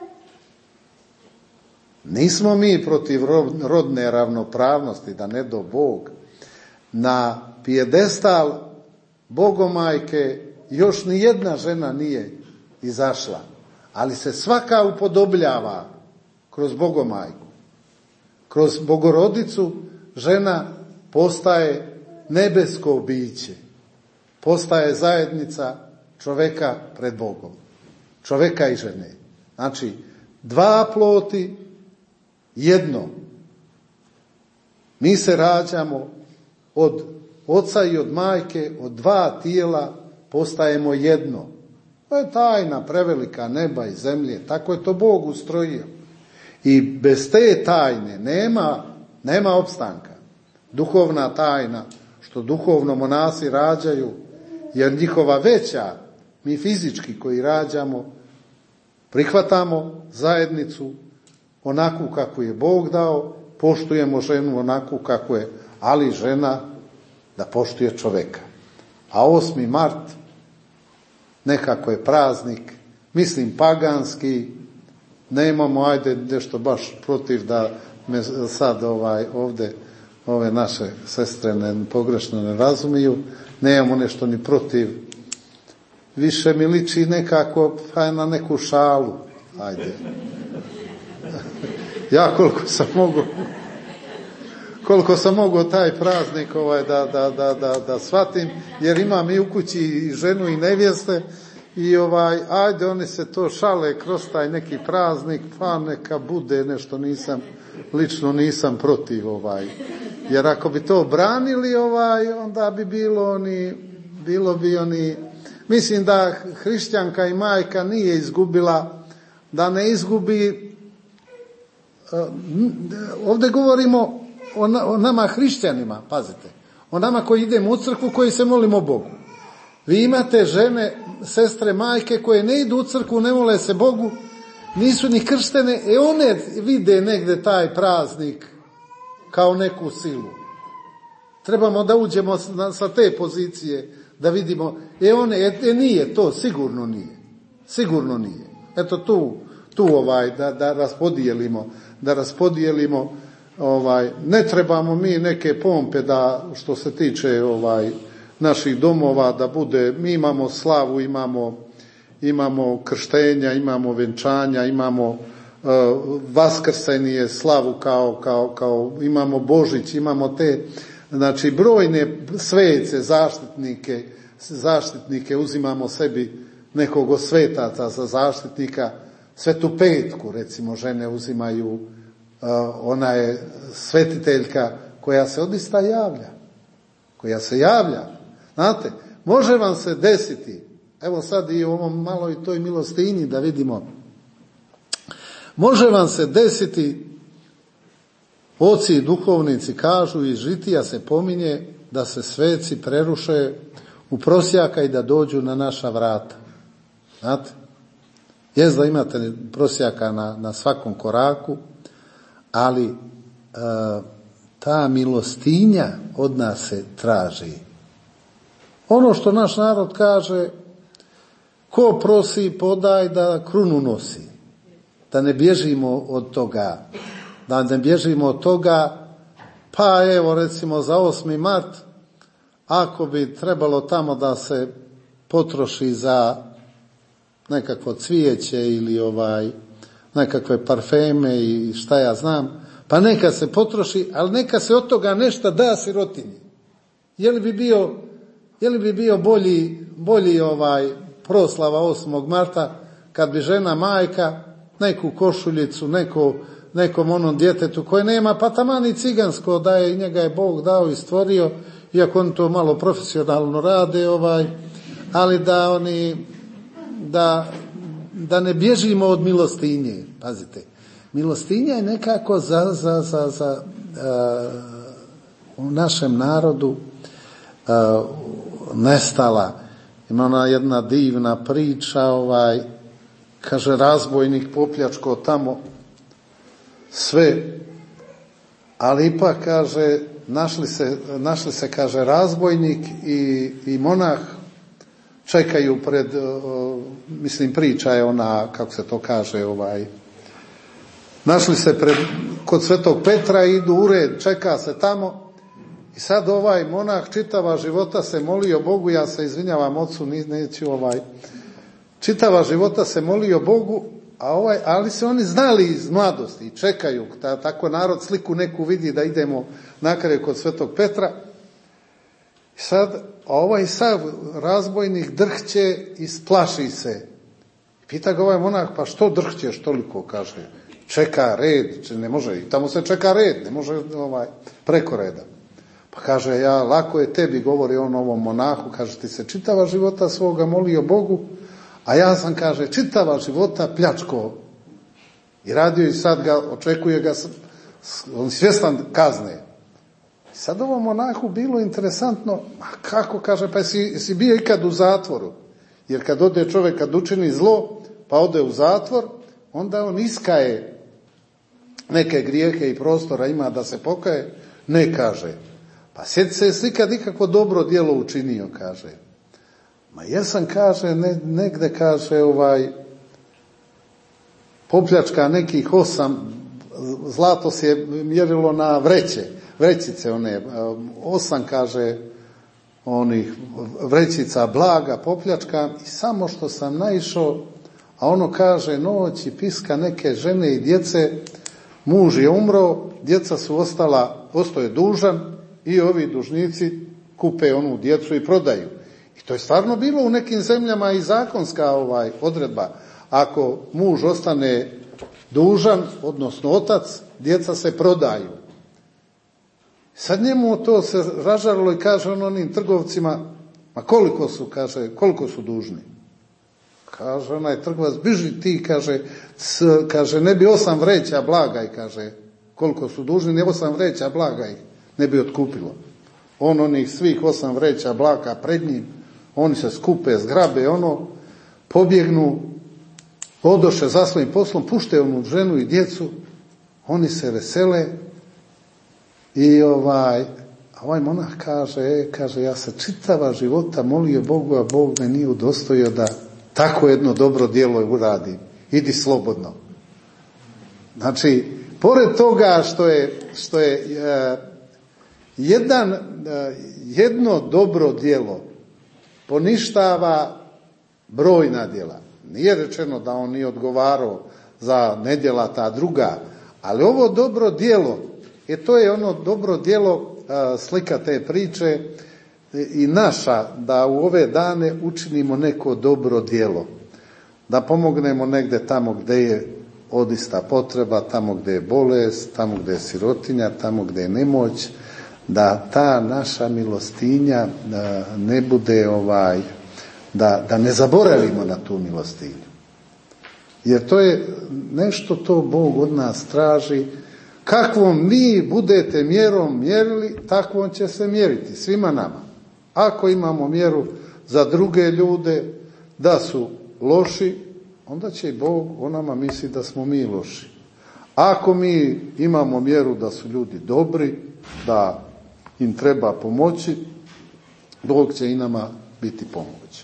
Nismo mi protiv rodne ravnopravnosti, da ne do Bog. Na pijedestal Bogomajke još ni jedna žena nije izašla, ali se svaka upodobljava kroz Bogomajku. Kroz Bogorodicu žena postaje nebesko biće, postaje zajednica čovjeka pred Bogom, čovjeka i žene. Znači, dva ploti, jedno. Mi se rađamo od oca i od majke, od dva tijela postajemo jedno. To je tajna prevelika neba i zemlje, tako je to Bog ustrojio. I bez te tajne nema, nema opstanka. Duhovna tajna, što duhovno monasi rađaju, jer njihova veća, mi fizički koji rađamo, prihvatamo zajednicu onakvu kako je Bog dao, poštujemo ženu onakvu kako je, ali žena da poštuje čovjeka. A osmi mart nekako je praznik, mislim paganski, nemamo ajde nešto baš protiv da me sad ovaj ovdje ove naše sestre ne, pogrešno ne razumiju, nemamo nešto ni protiv, više mi liči nekako pa na neku šalu, ajde. Ja koliko sam mogu koliko sam mogao taj praznik ovaj, da, da, da, da, da shvatim, jer imam i u kući i ženu i nevjeste i ovaj, ajde oni se to šale kroz taj neki praznik, pa neka bude nešto, nisam, lično nisam protiv ovaj, jer ako bi to branili ovaj, onda bi bilo oni, bilo bi oni, mislim da hrišćanka i majka nije izgubila, da ne izgubi, ovdje govorimo o, o nama hrišćanima, pazite, o nama koji idemo u crkvu, koji se molimo Bogu. Vi imate žene, sestre, majke koje ne idu u crkvu, ne mole se Bogu, nisu ni krštene, e one vide negde taj praznik kao neku silu. Trebamo da uđemo sa te pozicije, da vidimo, e one, e nije to, sigurno nije. Sigurno nije. Eto tu, tu ovaj, da, da raspodijelimo, da raspodijelimo, ovaj, ne trebamo mi neke pompe da, što se tiče ovaj, naših domova, da bude, mi imamo slavu, imamo, imamo krštenja, imamo venčanja, imamo uh, vaskrsenje, slavu kao, kao, kao, imamo Božić, imamo te, znači brojne svece, zaštitnike, zaštitnike, uzimamo sebi nekog od svetaca za zaštitnika, Svetu Petku, recimo, žene uzimaju, uh, ona je svetiteljka koja se odista javlja, koja se javlja. Znate, može vam se desiti, evo sad i u ovom maloj toj milostinji da vidimo, može vam se desiti, oci i duhovnici kažu, iz žitija se pominje da se sveci preruše u prosjaka i da dođu na naša vrata. Znate, jest da imate prosjaka na, na svakom koraku, ali e, ta milostinja od nas se traži. Ono što naš narod kaže, ko prosi podaj da krunu nosi. Da ne bježimo od toga. Da ne bježimo od toga, pa evo recimo za osmi mart, ako bi trebalo tamo da se potroši za nekakvo cvijeće ili ovaj nekakve parfeme i šta ja znam, pa neka se potroši, ali neka se od toga nešto da sirotinji. Je li bi bio, je li bi bio bolji, bolji ovaj proslava osmog marta kad bi žena majka neku košuljicu, neko, nekom onom djetetu koje nema, pa taman i cigansko da je, njega je Bog dao i stvorio, iako oni to malo profesionalno rade, ovaj, ali da oni, da, da ne bježimo od milostinje, pazite. Milostinja je nekako za, za, za, za uh, u našem narodu uh, nestala. Ima ona jedna divna priča, ovaj, kaže razbojnik popljačko tamo sve, ali ipak kaže našli se, našli se kaže razbojnik i, i monah čekaju pred, uh, mislim priča je ona, kako se to kaže, ovaj, našli se pred, kod Svetog Petra, idu u red, čeka se tamo i sad ovaj monah čitava života se molio Bogu, ja se izvinjavam ocu, neću ovaj, čitava života se molio Bogu, a ovaj, ali se oni znali iz mladosti i čekaju, ta, tako narod sliku neku vidi da idemo na kraju kod Svetog Petra. I sad, a ovaj sav razbojnik drhće i splaši se. Pita ga ovaj monah, pa što drhćeš toliko, kaže, čeka red, ne može, i tamo se čeka red, ne može ovaj, preko reda. Pa kaže, ja, lako je tebi, govori on ovom monahu, kaže, ti se čitava života svoga molio Bogu, a ja sam, kaže, čitava života pljačko i radio i sad ga, očekuje ga, on svjestan kazne. I sad ovom monahu bilo interesantno, a kako, kaže, pa si, si bio ikad u zatvoru, jer kad ode čovjek, kad učini zlo, pa ode u zatvor, onda on iskaje neke grijehe i prostora ima da se pokaje, ne, kaže, pa sjeti se jesi ikad ikakvo dobro djelo učinio, kaže. Ma jesam, kaže, ne, negde, kaže, ovaj, popljačka nekih osam, zlato se je mjerilo na vreće, vrećice one, osam, kaže, onih vrećica blaga popljačka i samo što sam naišao, a ono kaže, noć i piska neke žene i djece, muž je umro, djeca su ostala, ostao je dužan i ovi dužnici kupe onu djecu i prodaju. I to je stvarno bilo u nekim zemljama i zakonska ovaj odredba. Ako muž ostane dužan, odnosno otac, djeca se prodaju. Sad njemu to se ražarilo i kaže on onim trgovcima, ma koliko su, kaže, koliko su dužni? Kaže onaj trgovac, biži ti, kaže, c, kaže, ne bi osam vreća blaga i kaže, koliko su dužni, ne osam vreća blaga ih ne bi otkupilo. On onih svih osam vreća blaga pred njim Oni se skupe, zgrabe, ono, pobjegnu, odoše za svojim poslom, pušte onu ženu i djecu, oni se vesele i ovaj, a ovaj monah kaže, e, kaže, ja se čitava života molio Bogu, a Bog me nije udostojio da tako jedno dobro djelo uradim. Idi slobodno. Znači, pored toga što je, što je e, jedan, e, jedno dobro djelo poništava brojna djela. Nije rečeno da on nije odgovarao za nedjela ta druga, ali ovo dobro djelo, e to je ono dobro djelo, e, slika te priče i naša, da u ove dane učinimo neko dobro djelo. Da pomognemo negdje tamo gdje je odista potreba, tamo gdje je bolest, tamo gdje je sirotinja, tamo gdje je nemoć, da ta naša milostinja ne bude ovaj, da, da ne zaboravimo na tu milostinju. Jer to je nešto, to Bog od nas traži. Kakvom vi budete mjerom mjerili, takvom će se mjeriti svima nama. Ako imamo mjeru za druge ljude da su loši, onda će i Bog o nama misli da smo mi loši. Ako mi imamo mjeru da su ljudi dobri, da im treba pomoći, Bog će i nama biti pomoć.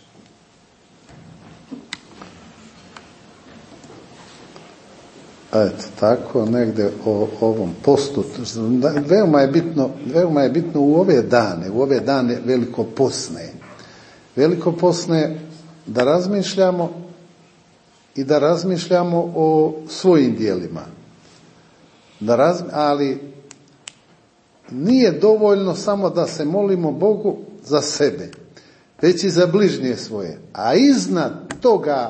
Eto, tako negdje o ovom postu. Veoma je bitno, veoma je bitno u ove dane, u ove dane velikoposne. Velikoposne da razmišljamo i da razmišljamo o svojim djelima. Da raz, ali nije dovoljno samo da se molimo Bogu za sebe, već i za bližnje svoje. A iznad toga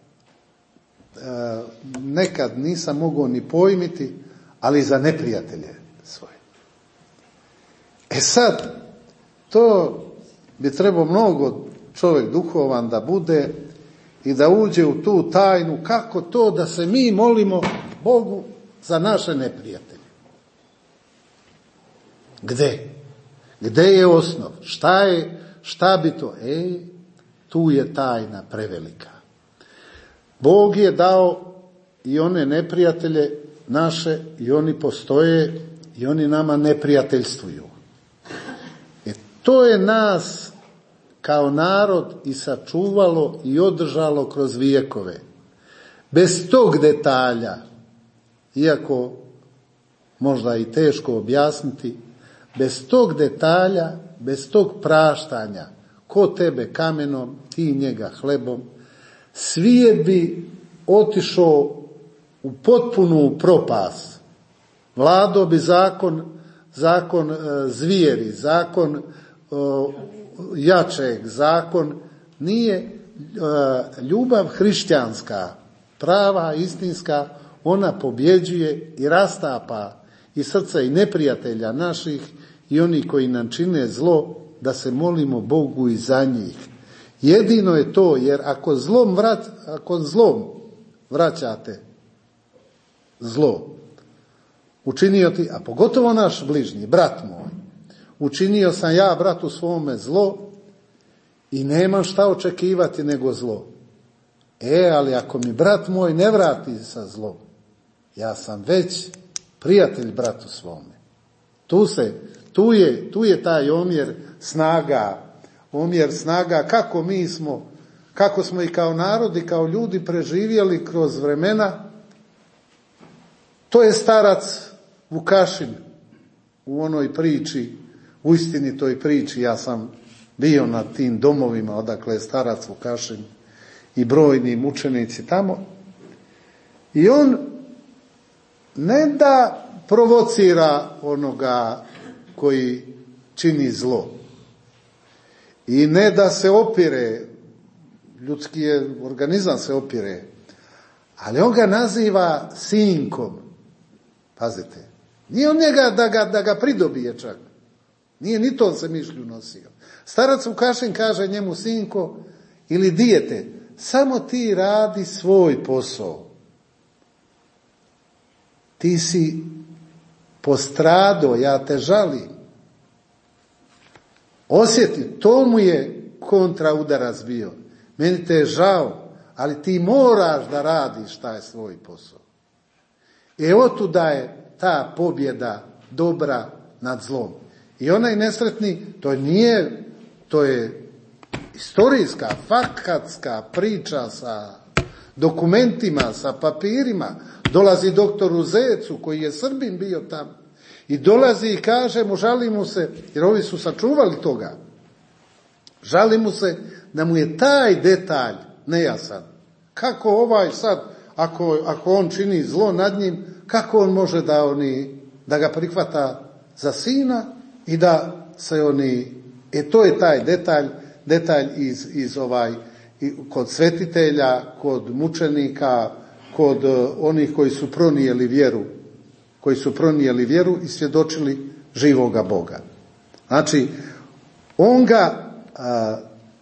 nekad nisam mogao ni pojmiti, ali za neprijatelje svoje. E sad, to bi trebao mnogo čovjek duhovan da bude i da uđe u tu tajnu, kako to da se mi molimo Bogu za naše neprijatelje. Gde? Gde je osnov? Šta je, šta bi to? E, tu je tajna prevelika. Bog je dao i one neprijatelje naše i oni postoje i oni nama neprijateljstvuju. E, to je nas kao narod i sačuvalo i održalo kroz vijekove. Bez tog detalja, iako možda i teško objasniti, bez tog detalja, bez tog praštanja, ko tebe kamenom, ti njega hlebom, svijet bi otišao u potpunu propast. Vladao bi zakon, zakon e, zvijeri, zakon e, jačeg, zakon nije e, ljubav hrišćanska, prava, istinska, ona pobjeđuje i rastapa i srca i neprijatelja naših i oni koji nam čine zlo, da se molimo Bogu i za njih. Jedino je to, jer ako zlom, vrat, ako zlom vraćate zlo, učinio ti, a pogotovo naš bližnji, brat moj, učinio sam ja bratu svome zlo i nemam šta očekivati nego zlo. E, ali ako mi brat moj ne vrati sa zlom, ja sam već prijatelj bratu svome. Tu se, tu je, tu je taj omjer snaga, omjer snaga kako mi smo, kako smo i kao narod i kao ljudi preživjeli kroz vremena. To je starac Vukašin u onoj priči, u istinitoj priči. Ja sam bio na tim domovima odakle je starac Vukašin i brojni mučenici tamo. I on ne da provocira onoga koji čini zlo i ne da se opire, ljudski je organizam se opire, ali on ga naziva sinkom. Pazite, nije on njega da ga, da ga pridobije čak, nije ni to se mišlju nosio. Starac Vukašin kaže njemu: sinko ili dijete, samo ti radi svoj posao. Ti si postrado, ja te žalim. Osjeti, to mu je kontraudarac bio. Meni te je žao, ali ti moraš da radiš taj svoj posao. E otuda je ta pobjeda dobra nad zlom. I onaj nesretni, to nije, to je istorijska, faktska priča sa dokumentima, sa papirima. Dolazi doktoru Zecu, koji je Srbin bio tamo, i dolazi i kaže mu, žali mu se, jer ovi su sačuvali toga, žali mu se da mu je taj detalj nejasan. Kako ovaj sad, ako, ako on čini zlo nad njim, kako on može da, oni, da ga prihvata za sina i da se oni, e to je taj detalj, detalj iz, iz ovaj, kod svetitelja, kod mučenika, kod onih koji su pronijeli vjeru, koji su pronijeli vjeru i svjedočili živoga Boga. Znači, on ga a,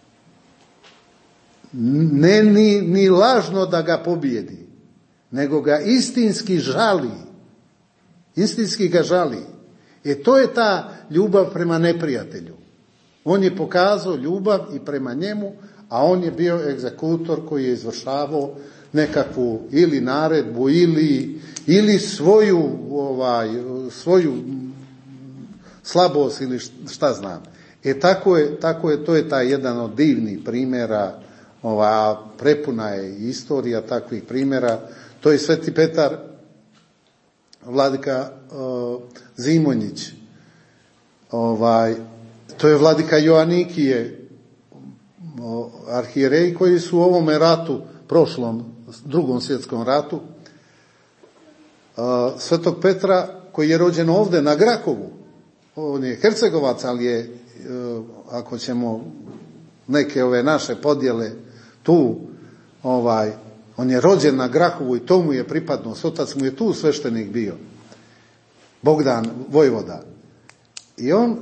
ne ni, ni lažno da ga pobjedi, nego ga istinski žali. Istinski ga žali. E to je ta ljubav prema neprijatelju. On je pokazao ljubav i prema njemu, a on je bio egzekutor koji je izvršavao nekakvu ili naredbu ili, ili svoju, ovaj, svoju slabost ili šta znam. E tako je, tako je, to je taj jedan od divnih primjera, ova, prepuna je istorija takvih primjera. To je Sveti Petar, vladika uh, Zimonjić, ovaj, to je vladika Joanikije, uh, arhijereji koji su u ovome ratu, prošlom, drugom svjetskom ratu, uh, Svetog Petra, koji je rođen ovdje na Grakovu, on je Hercegovac, ali je, uh, ako ćemo neke ove naše podjele tu, ovaj, on je rođen na Grakovu i to mu je pripadnost, otac mu je tu sveštenik bio, Bogdan Vojvoda. I on,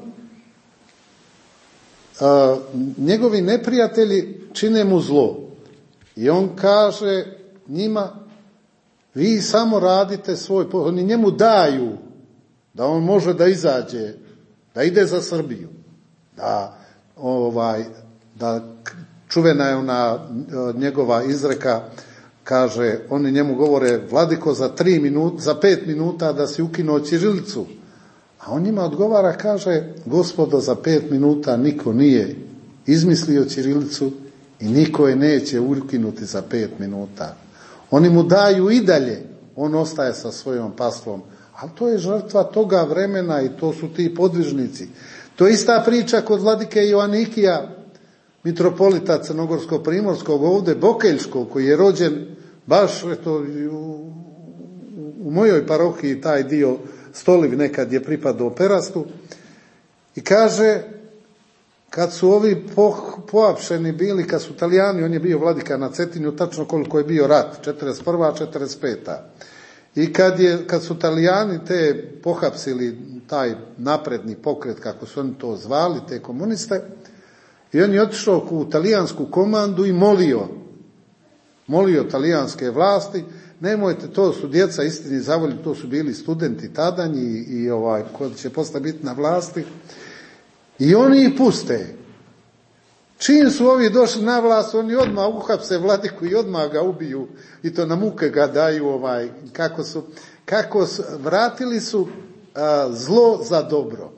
a, njegovi neprijatelji čine mu zlo. I on kaže njima, vi samo radite svoj posao. Oni njemu daju da on može da izađe, da ide za Srbiju, da, ovaj, da čuvena je ona njegova izreka, kaže, oni njemu govore, vladiko, za tri minuta, za pet minuta da si ukinuo ćirilicu. A on njima odgovara, kaže, gospodo, za pet minuta niko nije izmislio ćirilicu i niko je neće ukinuti za pet minuta. Oni mu daju i dalje, on ostaje sa svojom pastvom. Ali to je žrtva toga vremena i to su ti podvižnici. To je ista priča kod vladike Joanikija, mitropolita crnogorsko-primorskog, ovdje Bokeljskog, koji je rođen baš eto, u, u mojoj parohiji, taj dio Stoliv nekad je pripadao Perastu, i kaže, kad su ovi po, poapšeni bili, kad su Italijani, on je bio vladika na Cetinju, tačno koliko je bio rat, četrdeset prva četrdeset peta I kad, je, kad su Italijani te pohapsili, taj napredni pokret, kako su oni to zvali, te komuniste, i on je otišao u talijansku komandu i molio, molio talijanske vlasti, nemojte, to su djeca istini zavolju, to su bili studenti tadanji i, i ovaj, koji će posle biti na vlasti. I oni ih puste. Čim su ovi došli na vlast, oni odmah uhapse vladiku i odmah ga ubiju i to na muke ga daju, ovaj, kako su, kako su, vratili su a, zlo za dobro.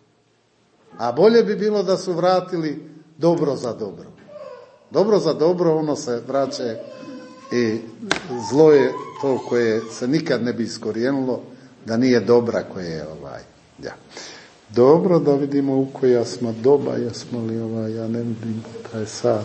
A bolje bi bilo da su vratili dobro za dobro. Dobro za dobro, ono se vraća i zlo je to koje se nikad ne bi iskorijenilo da nije dobra koje je ovaj, ja. Dobro, da vidimo u koja smo doba, jesmo li ovaj, ja ne vidim taj sat.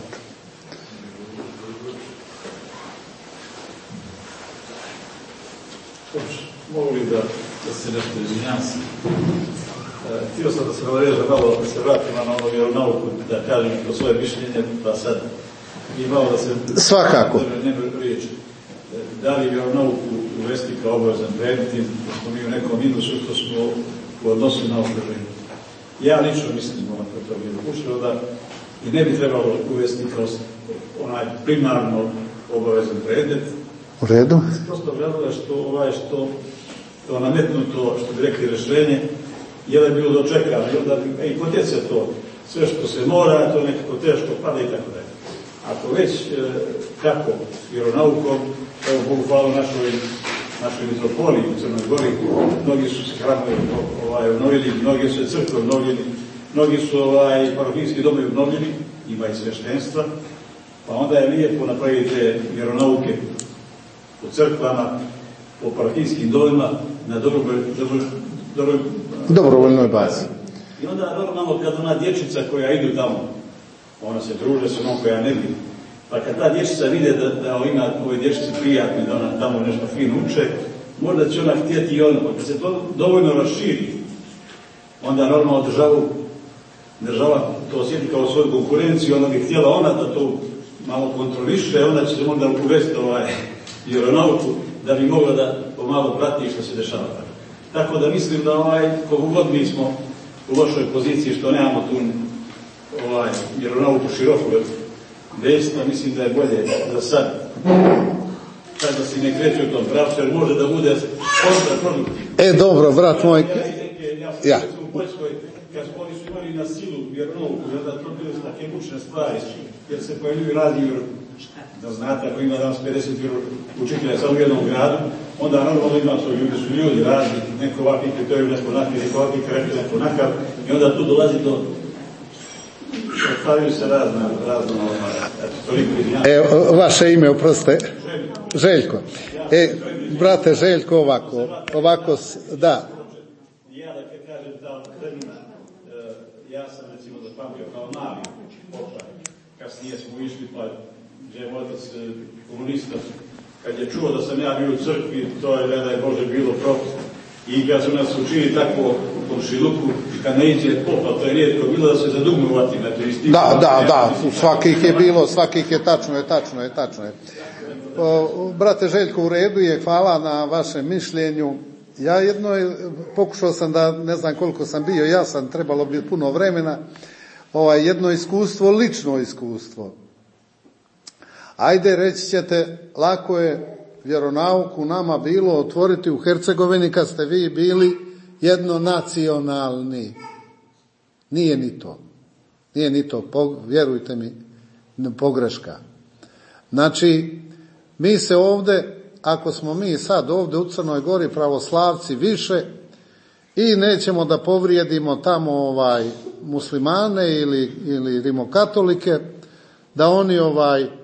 Mogu li da, da se nešto izvinjam se? E, htio sam da se naveže malo, da se vratim na ono vjeronauku, da kažem to svoje mišljenje, pa sad i malo da se... Svakako. Riječ. Da li vjeronauku uvesti kao obavezan predmet, da smo mi u nekom minusu što smo u odnosu na okruženje. Ja lično mislim da to bi dopušteno da i ne bi trebalo uvesti kroz onaj primarno obavezan predmet. U redu. Prosto razloga što ovaj što to nametnuto, što bi rekli rješenje, je da je bilo dočekano i onda bi i potjeca to. sve što se mora, to nekako teško pada i tako dalje. Ako već e, kako vjeronaukom, evo Bogu hvala našoj, našoj mitropoliji u Crnoj Gori, mnogi su se hramovi ovaj, obnovili, mnogi su se crkve obnovljeni, mnogi su ovaj, parohijski domovi obnovljeni, ima i sveštenstva, pa onda je lijepo napravite vjeronauke po crkvama, po parohijskim domima, na dobrovoljnoj bazi. I onda normalno kad ona dječica koja idu tamo, ona se druže sa onom koja ne vidi, pa kad ta dječica vide da, da ima ove dječice prijatne, da ona tamo nešto fino uče, možda će ona htjeti i ono, pa kad se to dovoljno raširi, onda normalno državu, država to osjeti kao svoju konkurenciju, onda bi htjela ona da to malo kontroliše, onda će se onda uvesti ovaj vjeronauku da bi mogla da pomalo prati što se dešava. Tako da mislim da ovaj, koliko god mi smo u lošoj poziciji što nemamo tu ovaj, vjeronauku široku desno, mislim da je bolje za sad kada si ne kreće u tom pravcu, jer može da bude kontraproduktivno. E, dobro, brat moj. Ja sam ja. u Poljskoj, kad oni su imali na silu vjeronauku, da to bile take mučne stvari, jer se pojavljuju razni, da znate, ako ima danas pedeset učitelja samo u jednom gradu, onda normalno ima to, ljudi su ljudi razni, neko ovakvi kriteriju, neko onakav, neko ovakvi kriteriju, neko onakav, i onda tu dolazi do otvaraju se razna, razna, eto, toliko izvinjamo. E, vaše ime, oprostite. Željko. E, brate Željko, ovako, ovako, da. Ja da kad kažem da termina, ja sam recimo zapamtio kao mali poštar, kasnije smo išli pa gdje je otac komunista, kad je čuo da sam ja bio u crkvi, to je da je Bože bilo propust. I kad su nas učili tako u komšiluku, kad ne iđe popa, to je rijetko bilo da se zadugnu uvati na to isti. Da, da, da, svakih je bilo, svakih je, tačno je, tačno je, tačno je. O, brate Željko, u redu je, hvala na vašem mišljenju. Ja jedno, pokušao sam da, ne znam koliko sam bio, ja sam, trebalo bi puno vremena, ovaj, jedno iskustvo, lično iskustvo. Ajde, reći ćete, lako je vjeronauku nama bilo otvoriti u Hercegovini kad ste vi bili jednonacionalni. Nije ni to. Nije ni to, vjerujte mi, pogreška. Znači, mi se ovdje, ako smo mi sad ovdje u Crnoj Gori pravoslavci više i nećemo da povrijedimo tamo ovaj muslimane ili, ili rimokatolike, da oni ovaj e,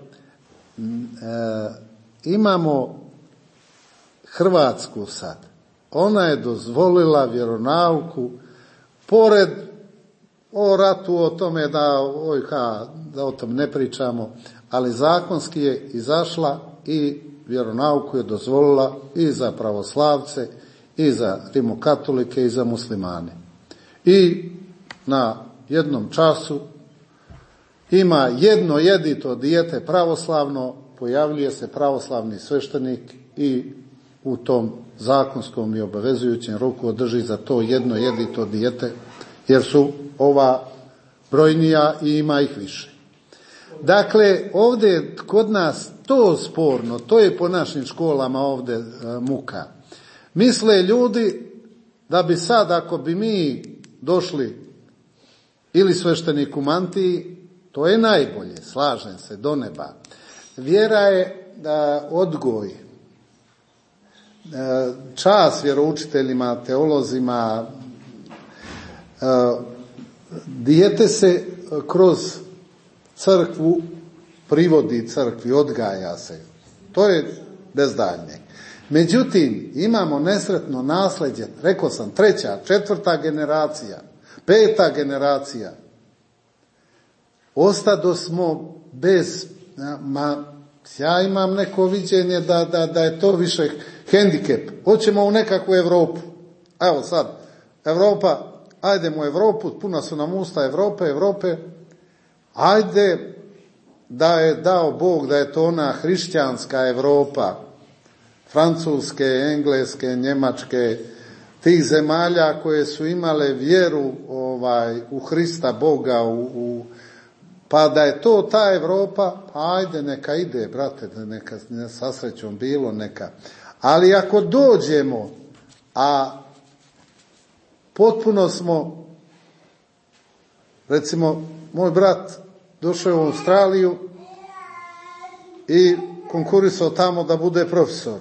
imamo Hrvatsku sad. Ona je dozvolila vjeronauku pored o ratu, o tome da, oj, ha, da o tom ne pričamo, ali zakonski je izašla i vjeronauku je dozvolila i za pravoslavce, i za rimokatolike, i za muslimane. I na jednom času ima jedno jedito dijete pravoslavno, pojavljuje se pravoslavni sveštenik i u tom zakonskom i obavezujućem roku održi za to jedno jedito dijete, jer su ova brojnija i ima ih više. Dakle, ovdje je kod nas to sporno, to je po našim školama ovdje e, muka. Misle ljudi da bi sad, ako bi mi došli ili sveštenik u mantiji, to je najbolje, slažem se, do neba. Vjera je da odgoj, čast vjeroučiteljima, teolozima, dijete se kroz crkvu privodi crkvi, odgaja se. To je bez daljnjeg. Međutim, imamo nesretno nasljeđe, rekao sam, treća, četvrta generacija, peta generacija. Ostado smo bez, ma, ja imam neko viđenje da, da, da je to više hendikep. Hoćemo u nekakvu Europu. Evo sad, Europa, ajdemo u Europu, puna su nam usta Europe, Europe. Ajde da je dao Bog da je to ona hrišćanska Europa, francuske, engleske, njemačke, tih zemalja koje su imale vjeru ovaj, u Hrista Boga, u, u pa da je to ta Europa, pa ajde neka ide, brate, neka sa srećom bilo, neka. Ali ako dođemo, a potpuno smo Recimo, moj brat došao u Australiju i konkurisao tamo da bude profesor.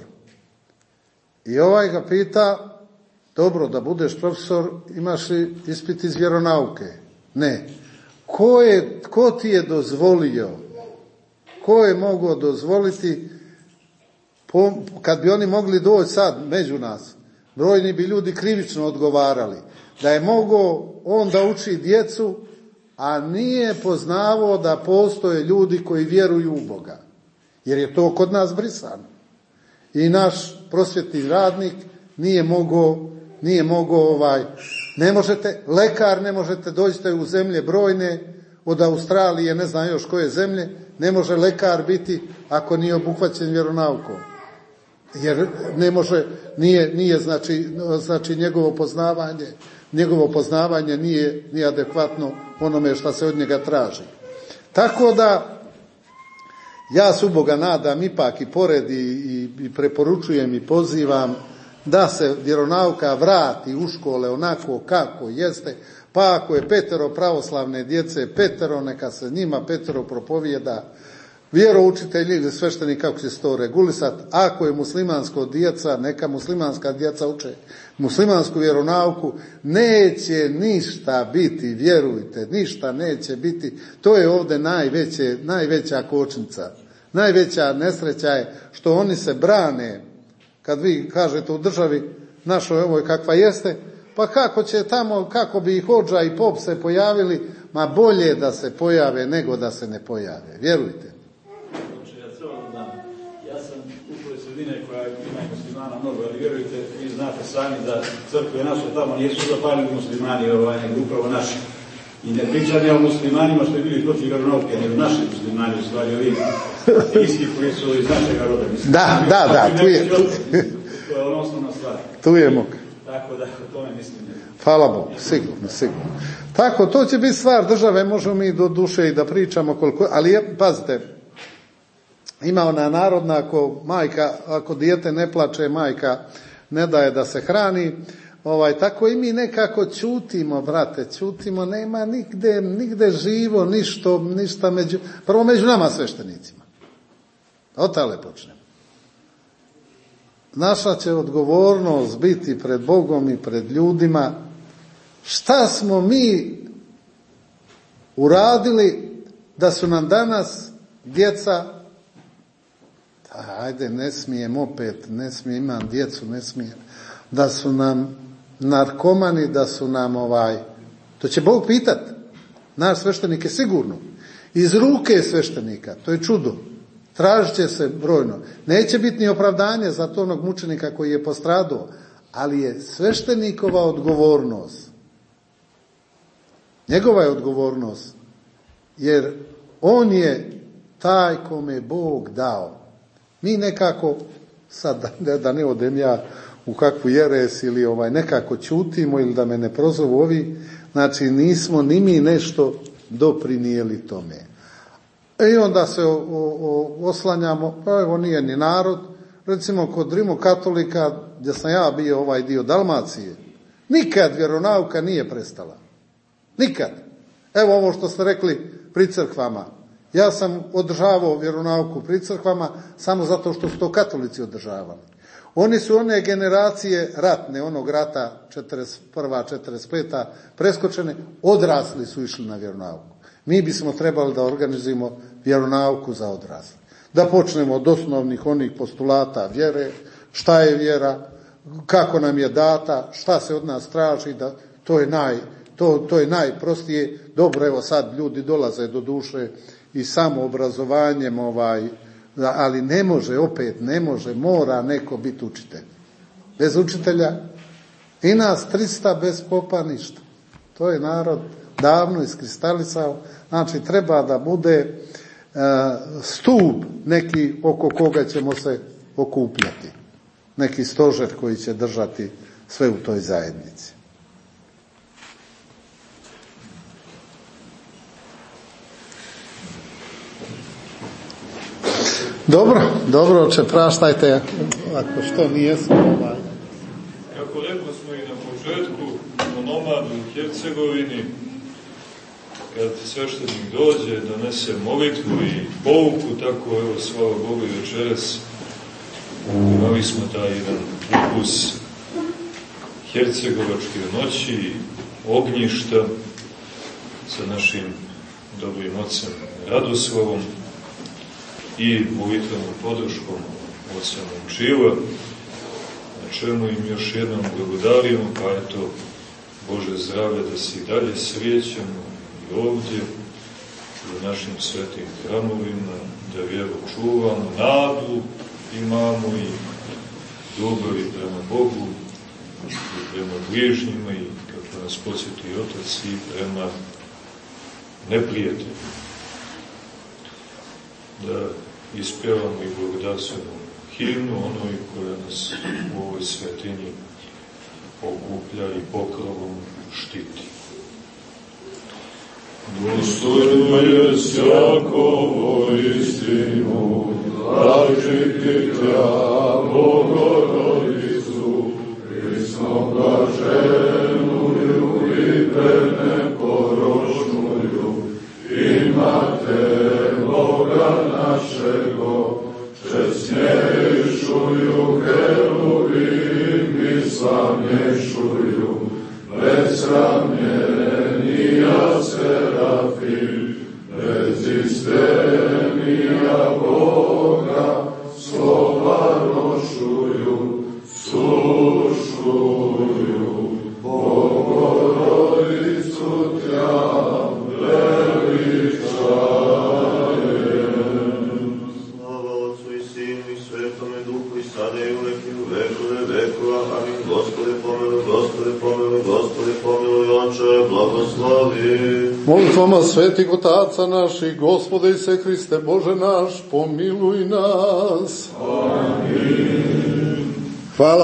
I ovaj ga pita, dobro, da budeš profesor, imaš li ispit iz vjeronauke? Ne. Ko je, ko ti je dozvolio? Ko je mogao dozvoliti, kad bi oni mogli doći sad među nas, brojni bi ljudi krivično odgovarali, da je mogao on da uči djecu, a nije poznavao da postoje ljudi koji vjeruju u Boga. Jer je to kod nas brisano. I naš prosvjetni radnik nije mogao, nije mogao ovaj, ne možete, lekar ne možete, dođite u zemlje brojne, od Australije, ne znam još koje zemlje, ne može lekar biti ako nije obuhvaćen vjeronaukom. Jer ne može, nije, nije znači, znači njegovo poznavanje, njegovo poznavanje nije, nije adekvatno onome što se od njega traži. Tako da, ja se u Boga nadam ipak i pored i, i, i preporučujem i pozivam da se vjeronauka vrati u škole onako kako jeste, pa ako je petero pravoslavne djece, petero, neka se njima petero propovijeda, vjeroučitelji ili sveštenik, kako će se to regulisati. Ako je muslimansko djeca, neka muslimanska djeca uče muslimansku vjeronauku, neće ništa biti, vjerujte, ništa neće biti. To je ovdje najveće, najveća kočnica. Najveća nesreća je što oni se brane, kad vi kažete u državi našoj ovoj kakva jeste, pa kako će tamo, kako bi i hodža i pop se pojavili, ma bolje da se pojave nego da se ne pojave, vjerujte. Znači, ja cijelo znam, ja sam upravo sredine koja ima muslimana mnogo, ali vjerujte, vi znate sami da crkve naše tamo nisu zapalili muslimani, ovaj, nego upravo naši. I ne pričam ja o muslimanima što je bili protiv vjeronauke, nego naši muslimani, u stvari ovi isti koji su iz našega roda. Mislim, da, da, da, tu je. Tu, to je ono osnovna stvar. Tu je mog. Tako da, o tome mislim. Hvala Bogu, sigurno, sigurno. Tako, to će biti stvar države, možemo mi do duše i da pričamo koliko, ali je, pazite, ima ona narodna, ako majka, ako dijete ne plače, majka ne daje da se hrani, ovaj, tako i mi nekako ćutimo, brate, ćutimo, nema nigde, nigde živo, ništo, ništa među, prvo među nama sveštenicima. Otale počnemo. Naša će odgovornost biti pred Bogom i pred ljudima. Šta smo mi uradili da su nam danas djeca, ajde, ne smijem opet, ne smijem, imam djecu, ne smijem, da su nam narkomani, da su nam ovaj, to će Bog pitat, naš sveštenik je sigurno, iz ruke sveštenika, to je čudo. Tražit će se brojno. Neće biti ni opravdanje za to onog mučenika koji je postradao, ali je sveštenikova odgovornost. Njegova je odgovornost, jer on je taj kome je Bog dao. Mi nekako, sad da, da ne odem ja u kakvu jeres ili ovaj, nekako ćutimo ili da me ne prozovu ovi, znači nismo ni mi nešto doprinijeli tome. I onda se o, o, oslanjamo, pa evo nije ni narod, recimo kod rimokatolika, gdje sam ja bio ovaj dio Dalmacije, nikad vjeronauka nije prestala. Nikad. Evo ovo što ste rekli pri crkvama. Ja sam održavao vjeronauku pri crkvama samo zato što su to katolici održavali. Oni su one generacije ratne, onog rata četrdeset prva četrdeset peta preskočene, odrasli su išli na vjeronauku. Mi bismo trebali da organizujemo vjeronauku za odrasle. Da počnemo od osnovnih onih postulata vjere, šta je vjera, kako nam je data, šta se od nas traži, da to je naj, to, to je najprostije. Dobro, evo sad ljudi dolaze do duše i samoobrazovanjem, ovaj, ali ne može, opet ne može, mora neko biti učitelj. Bez učitelja i nas trista, bez popa ništa. To je narod davno iskristalisao, znači treba da bude e, stup neki oko koga ćemo se okupljati. Neki stožer koji će držati sve u toj zajednici. Dobro, dobro, oče, praštajte, ako što nijesmo. Kako rekli smo i na početku, u nomadu u Hercegovini, kad sveštenik dođe, donese molitvu i pouku, tako evo, slava Bogu i večeras imali smo taj jedan ukus hercegovačke noći, ognjišta sa našim dobrim ocem Radoslavom i molitvenom podrškom oca Momčila, na čemu im još jednom blagodarimo, pa eto, Bože zdravlje da se i dalje srećemo i ovdje, i u našim svetim hramovima, da vjeru čuvamo, nadu imamo i ljubavi prema Bogu i prema bližnjima i, kako nas podsjeti Otac, i prema neprijateljima. Da ispjevamo i blagodarstvenu himnu, onoj koja nas u ovoj svetinji okuplja i pokrovom štiti. Dostojno je sjakovo istinu, tražiti Tja, Bogorodicu, prisno blaženuju i preneporošnuju, imate Boga našego, česnješuju heruvimi, slavnješuju, besramljenija serafim, bezistemija Boga, slova nošuju, slušuju, Bogorodicu Tja veličajem. Slava Otcu i Sinu i Svetome Duhu i sada i uvek i u vekove vekova. Amin. Gospode pomiluj, Gospode pomiluj, Gospode pomiluj, Oče, blagoslovi. Molitvama svetih otaca naših, Gospode Isuse Hriste, Bože naš, pomiluj nas. Amin. Hvala.